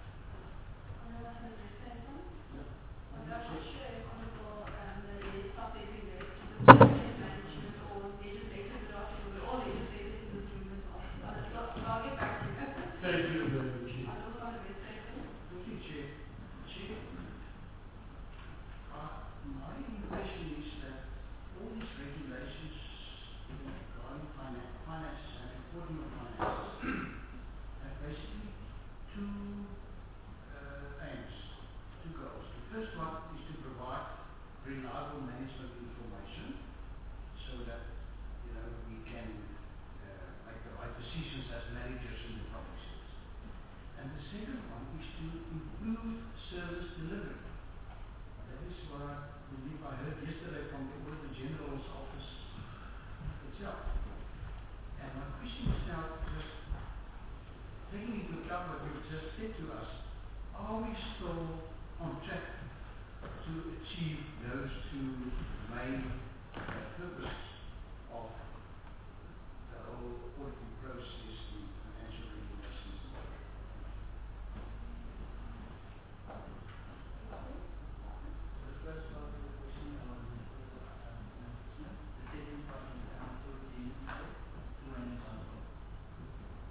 Thank you very much. Thank you, Chair. Chair, my impression is that all these regulations regarding finances and reporting of finances have basically two aims, two goals. The first one is to provide reliable management information so that we can make the right decisions as managers in the public sector. And the second one is to improve service delivery. That is what I believe I heard yesterday from the Auditor General's office itself. And my question is now, just taking into account what you've just said to us, are we still on track to achieve those two main purposes of the whole auditing process in financial regulations? The first part of the question,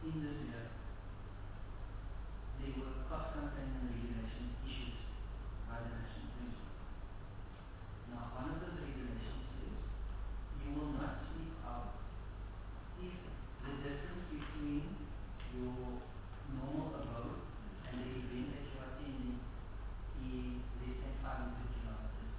in this year, there were cost containment regulation issued by the National Treasury. Now, one of those regulations says you will not speak out if the distance between your normal abode and the event that you are attending is less than 500 kilometers.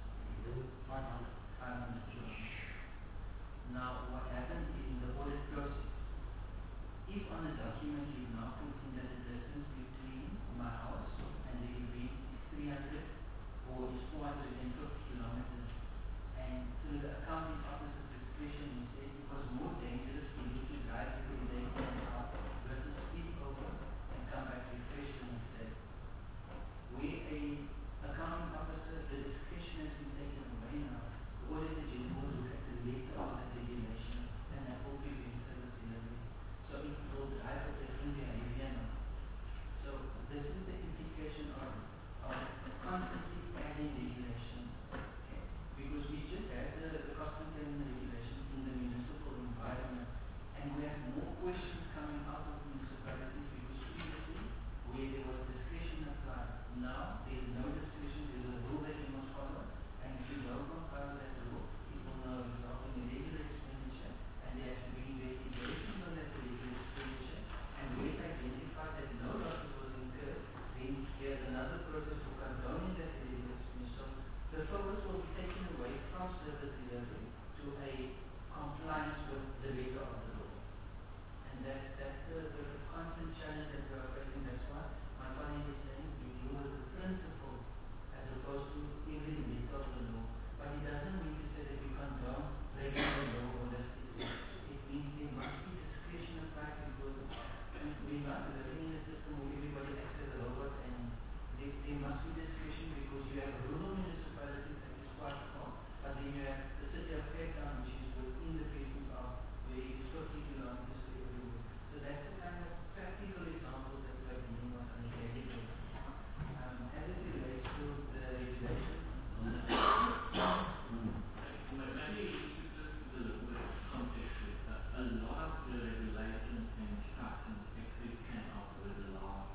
500 kilometers. Now, what happens is in the audit process, if on the document you've now put in that the distance between my house and the event is 300 or is 450 kilometers, and through the accounting officer's discretion, he said it was more dangerous for you to drive every day in and out versus speed over and come back refreshed the next day. Where a accounting officer, the discretion has been taken away now, the auditor general will look at the letter of the regulation and that will prevent service delivery. So it will drive a different behavior now. So this is the implication of constantly adding regulations. Okay? Because we just had the cost containment regulations in the municipal environment, and we have more questions coming out of municipalities because previously, where there was discretion applied, now there is no discretion, there is a rule that you must follow, and if you don't comply with that rule, it will now result in irregular expenditure, and there has to be investigations on that irregular expenditure, and when it's identified that no losses was incurred, then there's another process for condoning that irregular expenditure. So the focus will be taken away from service delivery to a compliance with the letter of the law. And that's the constant challenge that we are facing. That's why my colleague is saying we deal with the principle as opposed to every letter of the law. But it doesn't mean to say that we condone breaking the law holistically. It means there must be discretion applied because we're not living in a system where everybody acts as a robot, and there must be discretion because you have rural municipalities that is quite small, but then you have the city of Cape Town, which is within the presence of where it is 50 kilometers to everywhere. So that's the kind of practical examples that we are dealing with on a daily basis. As it relates to the regulations, maybe just a little bit of context with that. A lot of the regulations and instructions actually came out over the last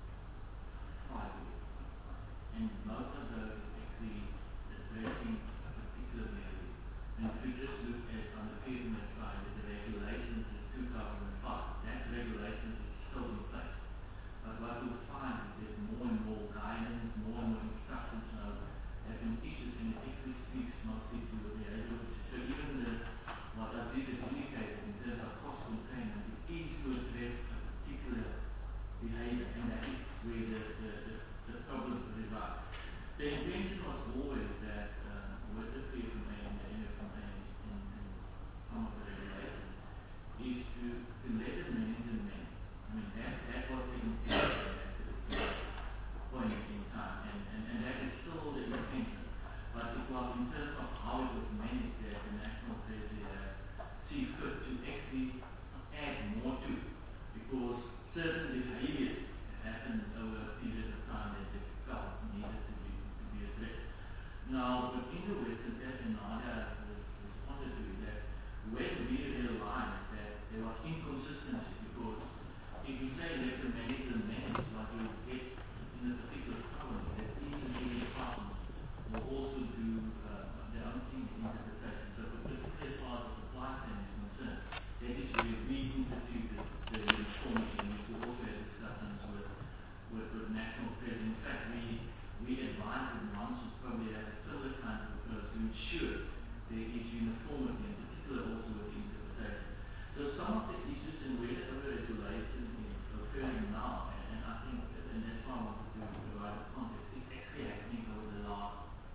5 years. And most of those is actually addressing a particular behavior. And if you just look at on the pyramid side, the regulations is 2005. That regulations is still in place. But what you'll find is there's more and more guidance, more and more instructions now have been issued, and it actually speaks mostly to the behavior. So even what I did is indicated in terms of cost containment, it is to address a particular behavior, and that is where the problem resides. The intention was always that with the PFMA and the NFMA and some of the regulations is to let the manager manage. I mean, that was the intention at this point in time, and that is still the intention. But it was in terms of how it was managed that the National Treasury see fit to actually add more to it, because certain behaviors happened over a period of time that they felt needed to be addressed. Now, within the Western Cape, and Nadia responded to that, when we realized that there was inconsistency, because if you say let the manager manage, what you get in a particular problem is that each and every department will also do their own thing in interpretation. So particularly as far as the supply chain is concerned, that is where we instituted the uniformity, and we also had discussions with National Treasury. In fact, we advised that one should probably have a similar kind of approach to ensure there is uniformity, in particular also with interpretation. So some of the issues and where the over-regulation is occurring now, and I think, and that's why I wanted to provide a context, it's actually happening over the last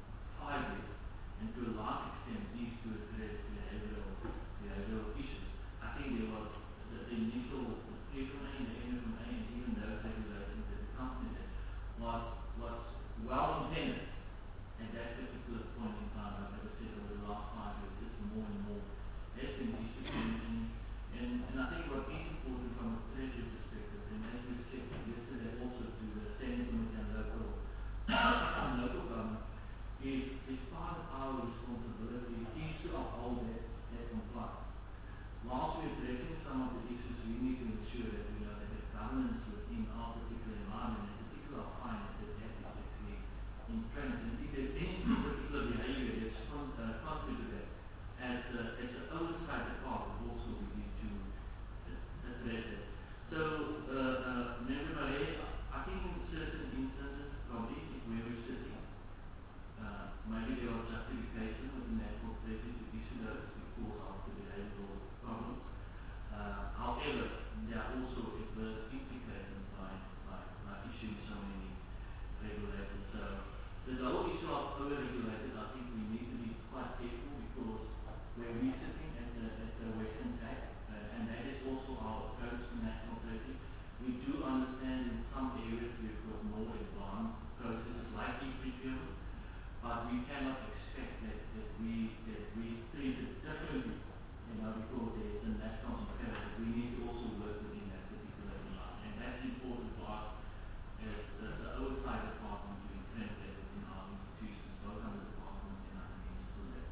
5 years, and to a large extent these to address behavioral issues. I think there was the initial PFMA and the NFMA and even those regulations that the company did was well intended at that particular point in time. Like I said, over the last 5 years, just more and more has been issued. And I think what is important from a treasury perspective, and as we said yesterday also to the Standing Committee on local government, is part of our responsibility is to uphold that compliance. Whilst we're addressing some of the issues, we need to ensure that we know governance within our particular environment, in particular our finance, that is actually entrenched. And if there's any particular behavior that's contributed to that, as the oversight department also we need to address it. So, Member Marais, I think in certain instances, probably where we're sitting, maybe there was justification within national treasury to issue those because of the behavioral problems. However, there are also adverse implications by issuing so many regulators. So the whole issue of over-regulated, I think we need to be quite careful because where we're sitting at the Western Cape, and that is also our approach to national treasury, we do understand in some areas we've got more advanced processes like e-procurement, but we cannot expect that we treat it differently, because there's a national imperative. We need to also work within that particular environment, and that's important for us as the oversight department to implement that within our institutions, both on the department and on the municipal level.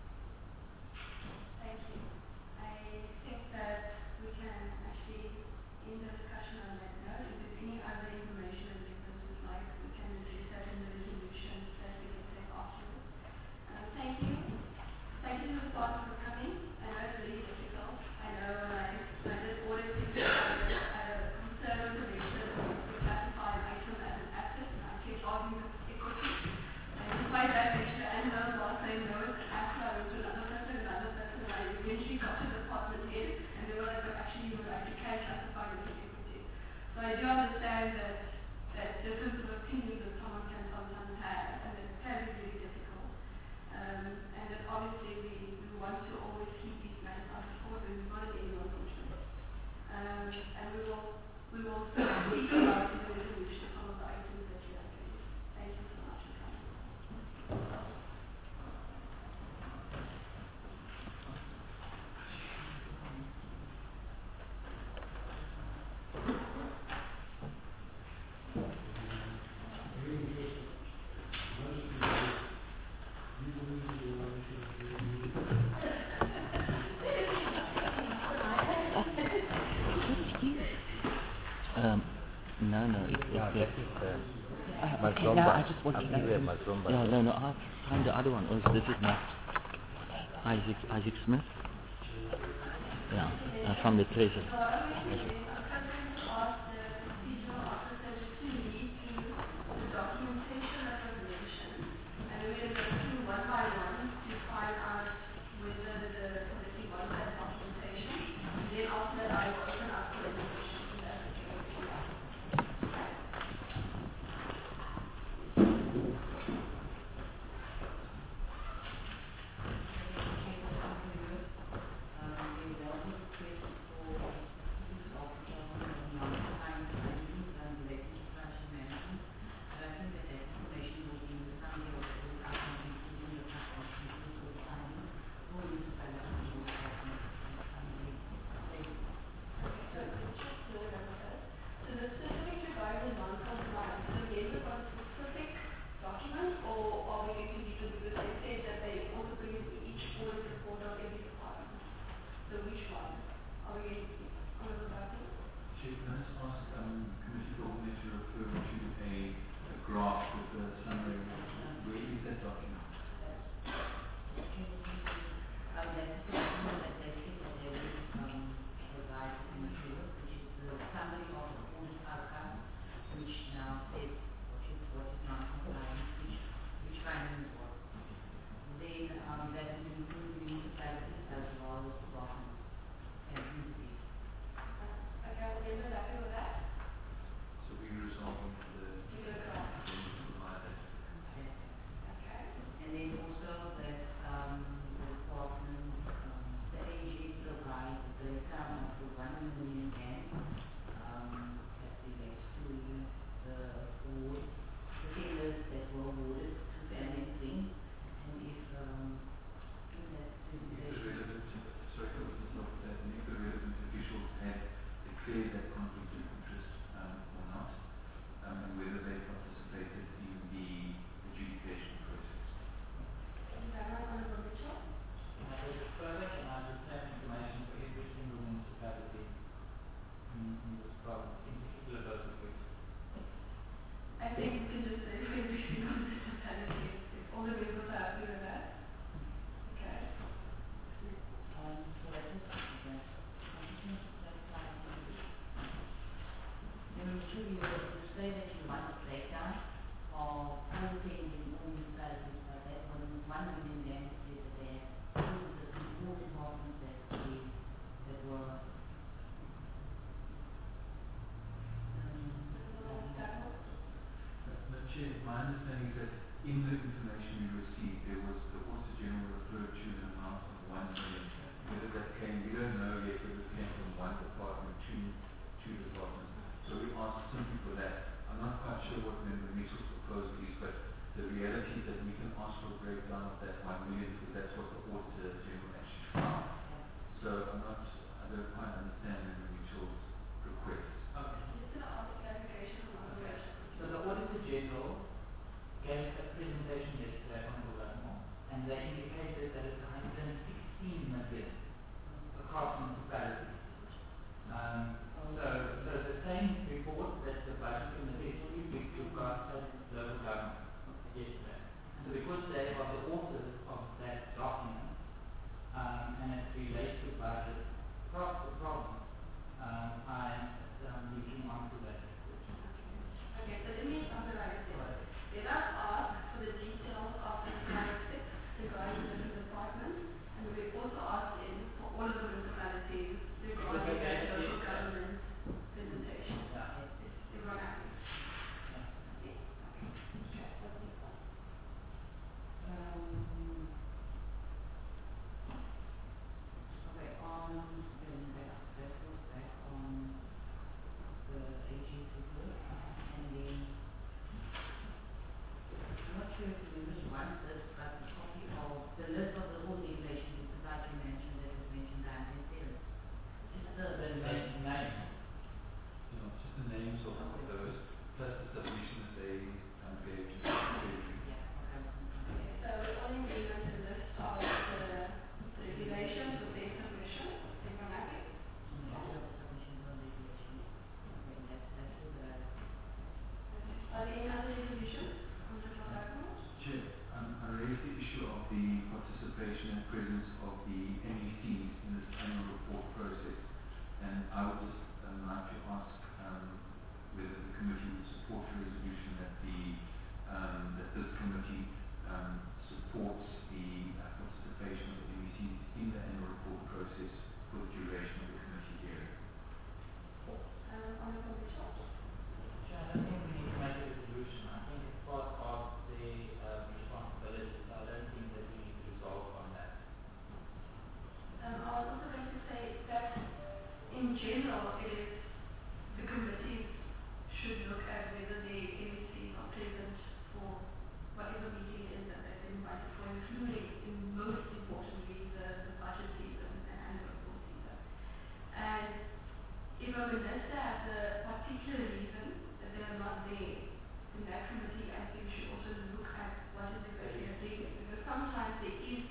Thank you. I think that we can actually end the discussion on that note. If there's any other information that members would like, we can address that in the resolution that we can take afterwards. Thank you. Thank you to the department for coming. I know it's really difficult. I know I did audit things. I had a concern with the lecture to classify an item as an asset, and I kept arguing with equity. And despite that lecture and her boss saying no, it's an asset, I went to another person, and I eventually got to the department head, and they were like, no, actually, you can classify it as equity. So I do understand that difference of opinions that someone can sometimes have, and it can be really difficult. And that obviously we want to always keep these matters out of court, and we want to be unfortunate. And we will speak about in the resolution some of the items that you have raised. Thank you so much for coming. I just want to No, I'll find the other one. Oh, this is not Isaac Smith. Yeah, from the treasure. In the information we received, there was the Auditor General referred to an amount of 1 million. Whether that came, we don't know yet whether it came from one department to two departments. So we asked simply for that. I'm not quite sure what Member Mitchell's proposal is, but the reality is that we can ask for a breakdown of that 1 million because that's what the Auditor General actually found. So I don't quite understand Member Mitchell's request. Okay. Just to ask clarification on the question. So the Auditor General gave a presentation yesterday on Colombo, and they indicated that it's 116 million across municipalities. So the same report that the budget committee you've got at local government yesterday. So because they are the authors of that document, and it relates to budget across the province, I'm looking on to that question. Okay, so let me summarize it. Let us ask for the details of the slide 6 regarding the different departments, and we also ask in for all of the municipalities regarding the local government presentation. Yeah. Is everyone happy? Yeah. Okay. Okay, that goes back on the AG's report, and then I'm not sure if the members want this, but a copy of the list of the whole regulations, because like you mentioned, that was mentioned by Anthony. Just the The name. You know, just the names of those, plus the submission that they gave to the Treasury. yeah, okay. So we're only given a list of the regulations with their submission. Everyone happy? Submissions on regulations. Okay, that's all that I Are there any other resolutions on the program? Chair, I raised the issue of the participation and presence of the MECs in this annual report process, and I would just like to ask whether the committee would support a resolution that that this committee supports the participation of the MECs in the annual report process for the duration of the committee hearing. Honorable Mitchell? Sure, I don't think we need to make a resolution. I think it's part of the responsibilities. I don't think that we need to resolve on that. I was also going to say that in general it is the committees should look at whether the MECs are present for whatever meeting it is that they've been invited for, including, most importantly, the budget season and annual report season. And if a minister has a particular reason that they are not there in that committee, I think we should also look at what is the criteria reason, because sometimes there is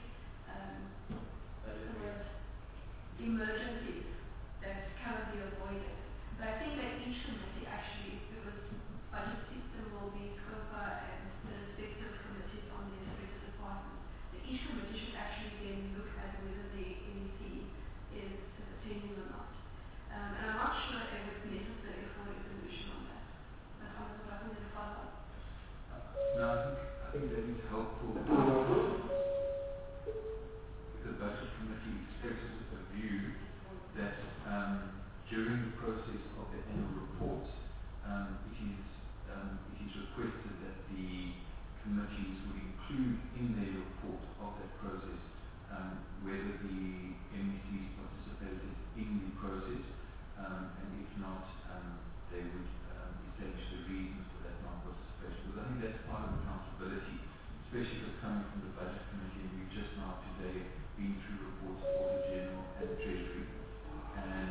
emergencies that cannot be avoided. But I think that each committee actually, because budget system will be SCOPA and the respective committees on the respective departments, that each committee should actually then look at whether the MEC is attending or not. And I'm not sure if it's necessary for a resolution on that. But Honorable Russell, did you follow up? Now, I think that is helpful. If the budget committee expresses a view that during the process of the annual report, it is requested that the committees would include in their report of that process whether the MECs participated in the process, and if not, they would establish the reasons for that non-participation. Because I think that's part of accountability, especially if it's coming from the budget committee, and we've just now today been through reports of the General and the Treasury. And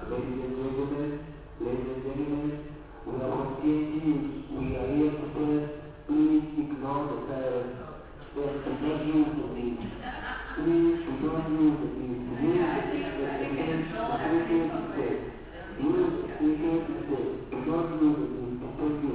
ladies and gentlemen, we are on TNT. We are here to press. Please ignore the silence. Yes, do not use the meat. Please do not use the meat. Use the application instead. Use the application instead. Do not use the meat. Thank you.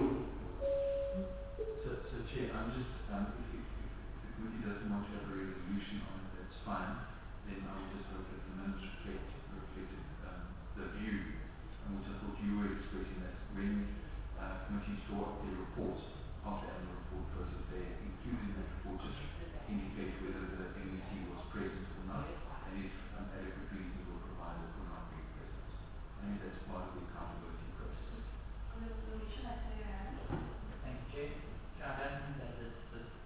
So Chair, I'm just, if the committee doesn't want to have a resolution on it, that's fine. Then I would just hope that the minutes reflected the view, which I thought you were expressing, that when committees draw up their reports of the annual report process, they include in that report just indicate whether the MEC was present or not, and if adequate reasons were provided for not being present. I think that's part of the accountability process. Honorable Mitchell, I saw your hand. Thank you, Chair. Chair, I don't think that this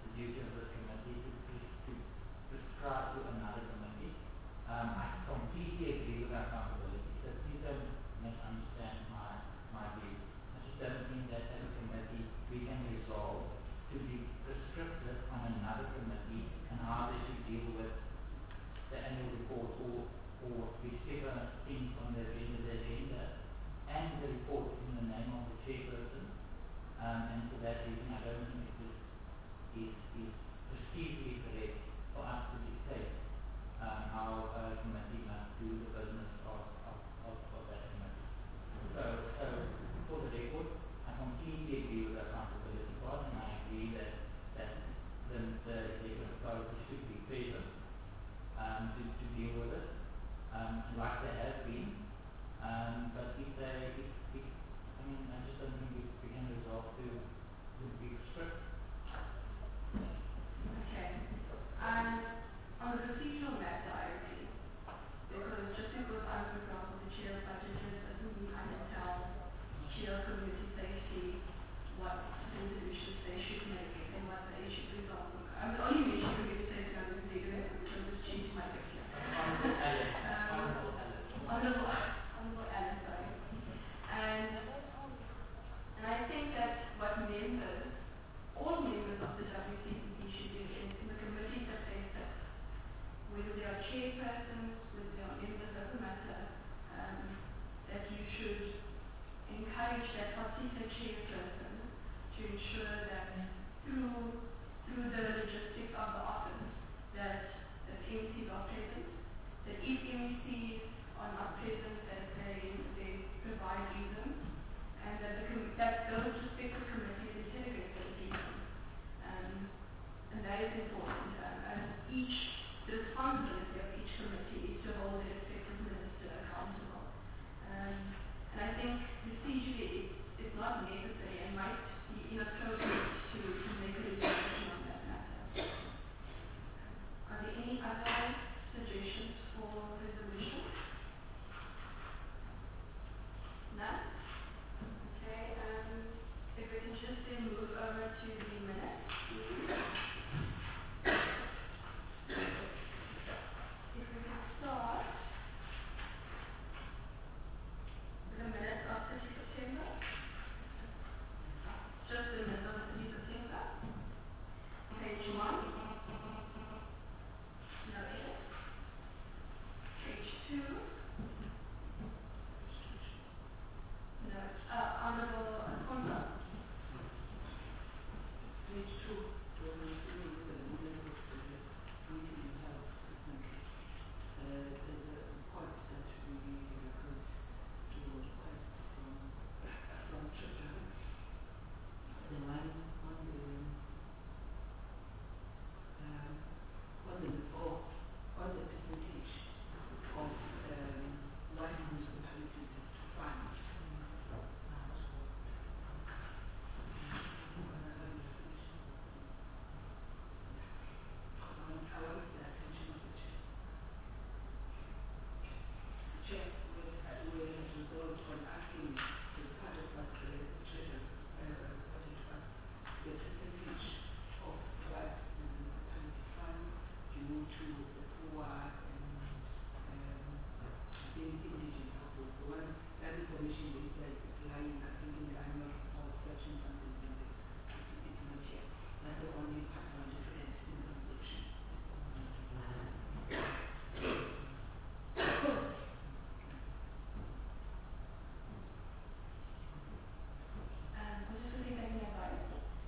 or whichever things on the agenda, and the report in the name of the chairperson. And for that reason, I don't think it is procedurally correct for us to dictate how a committee must do the business of that committee. So for the record, I completely agree with the accountability part, and I agree that the executive authority should be present to deal with it, like they have been. But I just don't think we can resolve to big script. Okay. And on the procedural matter, I agree. Because just because I'm, for example, the chair of budget doesn't mean I can tell the chair of community safety what resolutions they should make and what they should resolve. I'm the only mention community safety on this legal, which I'm just cheating my gift here. Honorable Alice, sorry. And I think that what all members of the WCPD should do is in the committees that they sit, whether they are chairpersons, whether they are members of the matter, that you should encourage that particular chairperson to ensure that through the logistics of the office that MCs are present, that if MCs are not present, that they provide reasons, and that those respective committees integrate those reasons. And that is important. The responsibility of each committee is to hold the respective minister accountable. And I think procedurally it's not necessary and might be inappropriate to make a resolution on that matter. Are there any other suggestions for resolution? None? Okay, if we can just then move over to the minutes, please. If we can start with the minutes of 30 September. Just the minutes of 30 September. Page 1. No edit. Page 2. No. Honorable Alfonso. Page 2, when we see the minutes of the meeting held recently, there's a point that we referred to a request from Treasury. The line on the percentage of line municipalities to fund. I want the attention of the chair. Chair, we have resolved on asking as part of what the treasurer budget fund, the percentage of what the municipality fund due to the poor and the indigent households. The one that information is lying, I think, in the annual report section something like this. It's not here. That's the only part I wanted to add in the resolution. I'm just going to take any advice.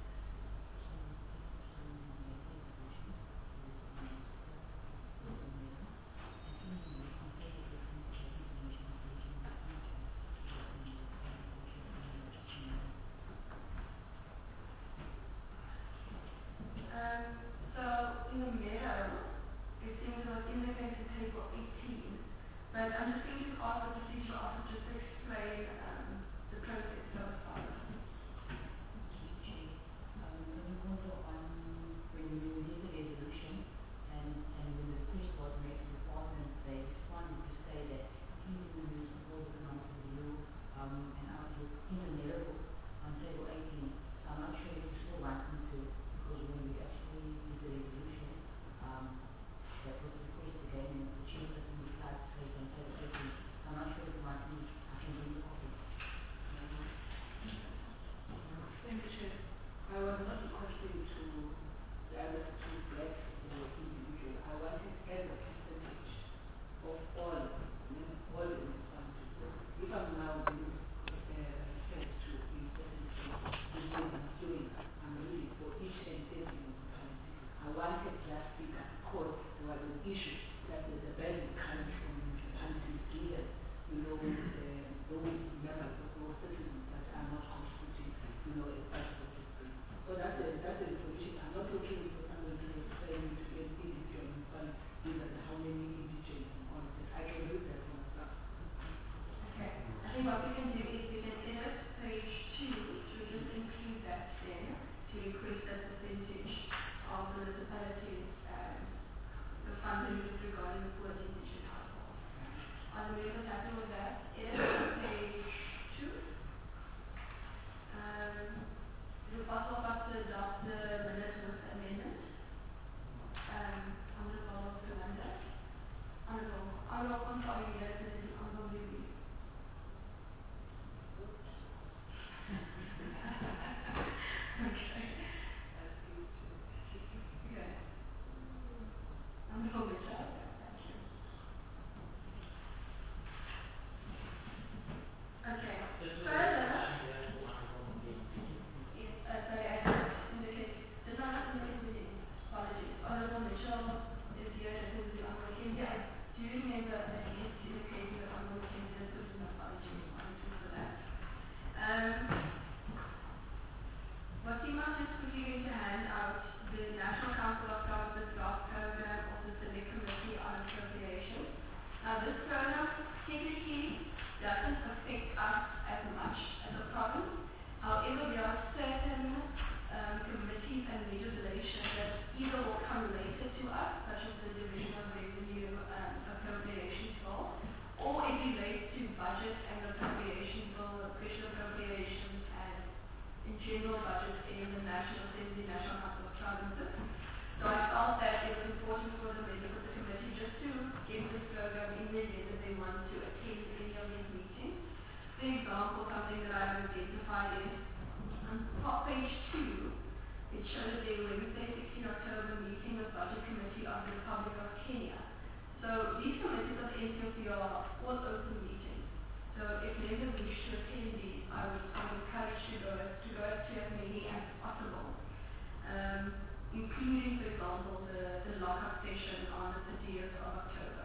So in the middle, it seems it was indicated table 18, but I'm just going to ask the procedural officer just to explain the process so far. When you did the resolution and when the request was made to the department, they responded to say that please use all the amount review and outlook in the middle on table 18. So I'm not sure if you still want me to, because when we actually did the resolution, that was requested again and the chairperson replied to say on table 18. So I'm not sure if you want me, I can bring the copy. Thank you, Chair. I was not requesting to get the individual. I wanted as a percentage of that the value comes from the policies given, those members of those citizens that are not contributing, as part of the system. So that's a information. I'm not looking for somebody to explain to get EDP or municipality, these are how many indigents and all of that. I can read that for myself. Okay. I think what we can do is we can edit page 2 to just include that there, to increase that percentage of the municipalities the funding regarding the poor and indigent households. Are the members happy with that? Edit on page 2. Is it possible for us to adopt the minutes with the amendment? Honorable Fernandez? Honorable, I'm sorry, yes, it is Honorable Louis. Okay. Okay. Honorable Mitchell, thank you. Okay. Further, yes, sorry, I did indicate, did not indicate the name. Apologies. Honorable Mitchell is here, this is the Honorable Mackenzie. I do remember that he is indicating that Honorable Mackenzie is with an apology. Apologies for that. Watima is quickly going to hand out the National Council of Government draft program of the Select Committee on Appropriation. Now this program technically doesn't affect us as much as a province. However, there are certain committees and legislation that either will come later to us, such as the Division of Revenue Appropriations Bill, or it relates to budget and appropriation bill, special appropriations, and in general budget in the National Assembly, National Council of Provinces. So I felt that it was important for the members of the committee just to get this program in the event that they want to attend any of these meetings. For example, something that I have identified is on top page 2, it shows the Wednesday, 16 October meeting with Budget Committee of the Republic of Kenya. So these committees of NCOP are all open meetings. So if members wish to attend these, I would encourage to go to as many as possible, including, for example, the lock-up session on the 30th of October.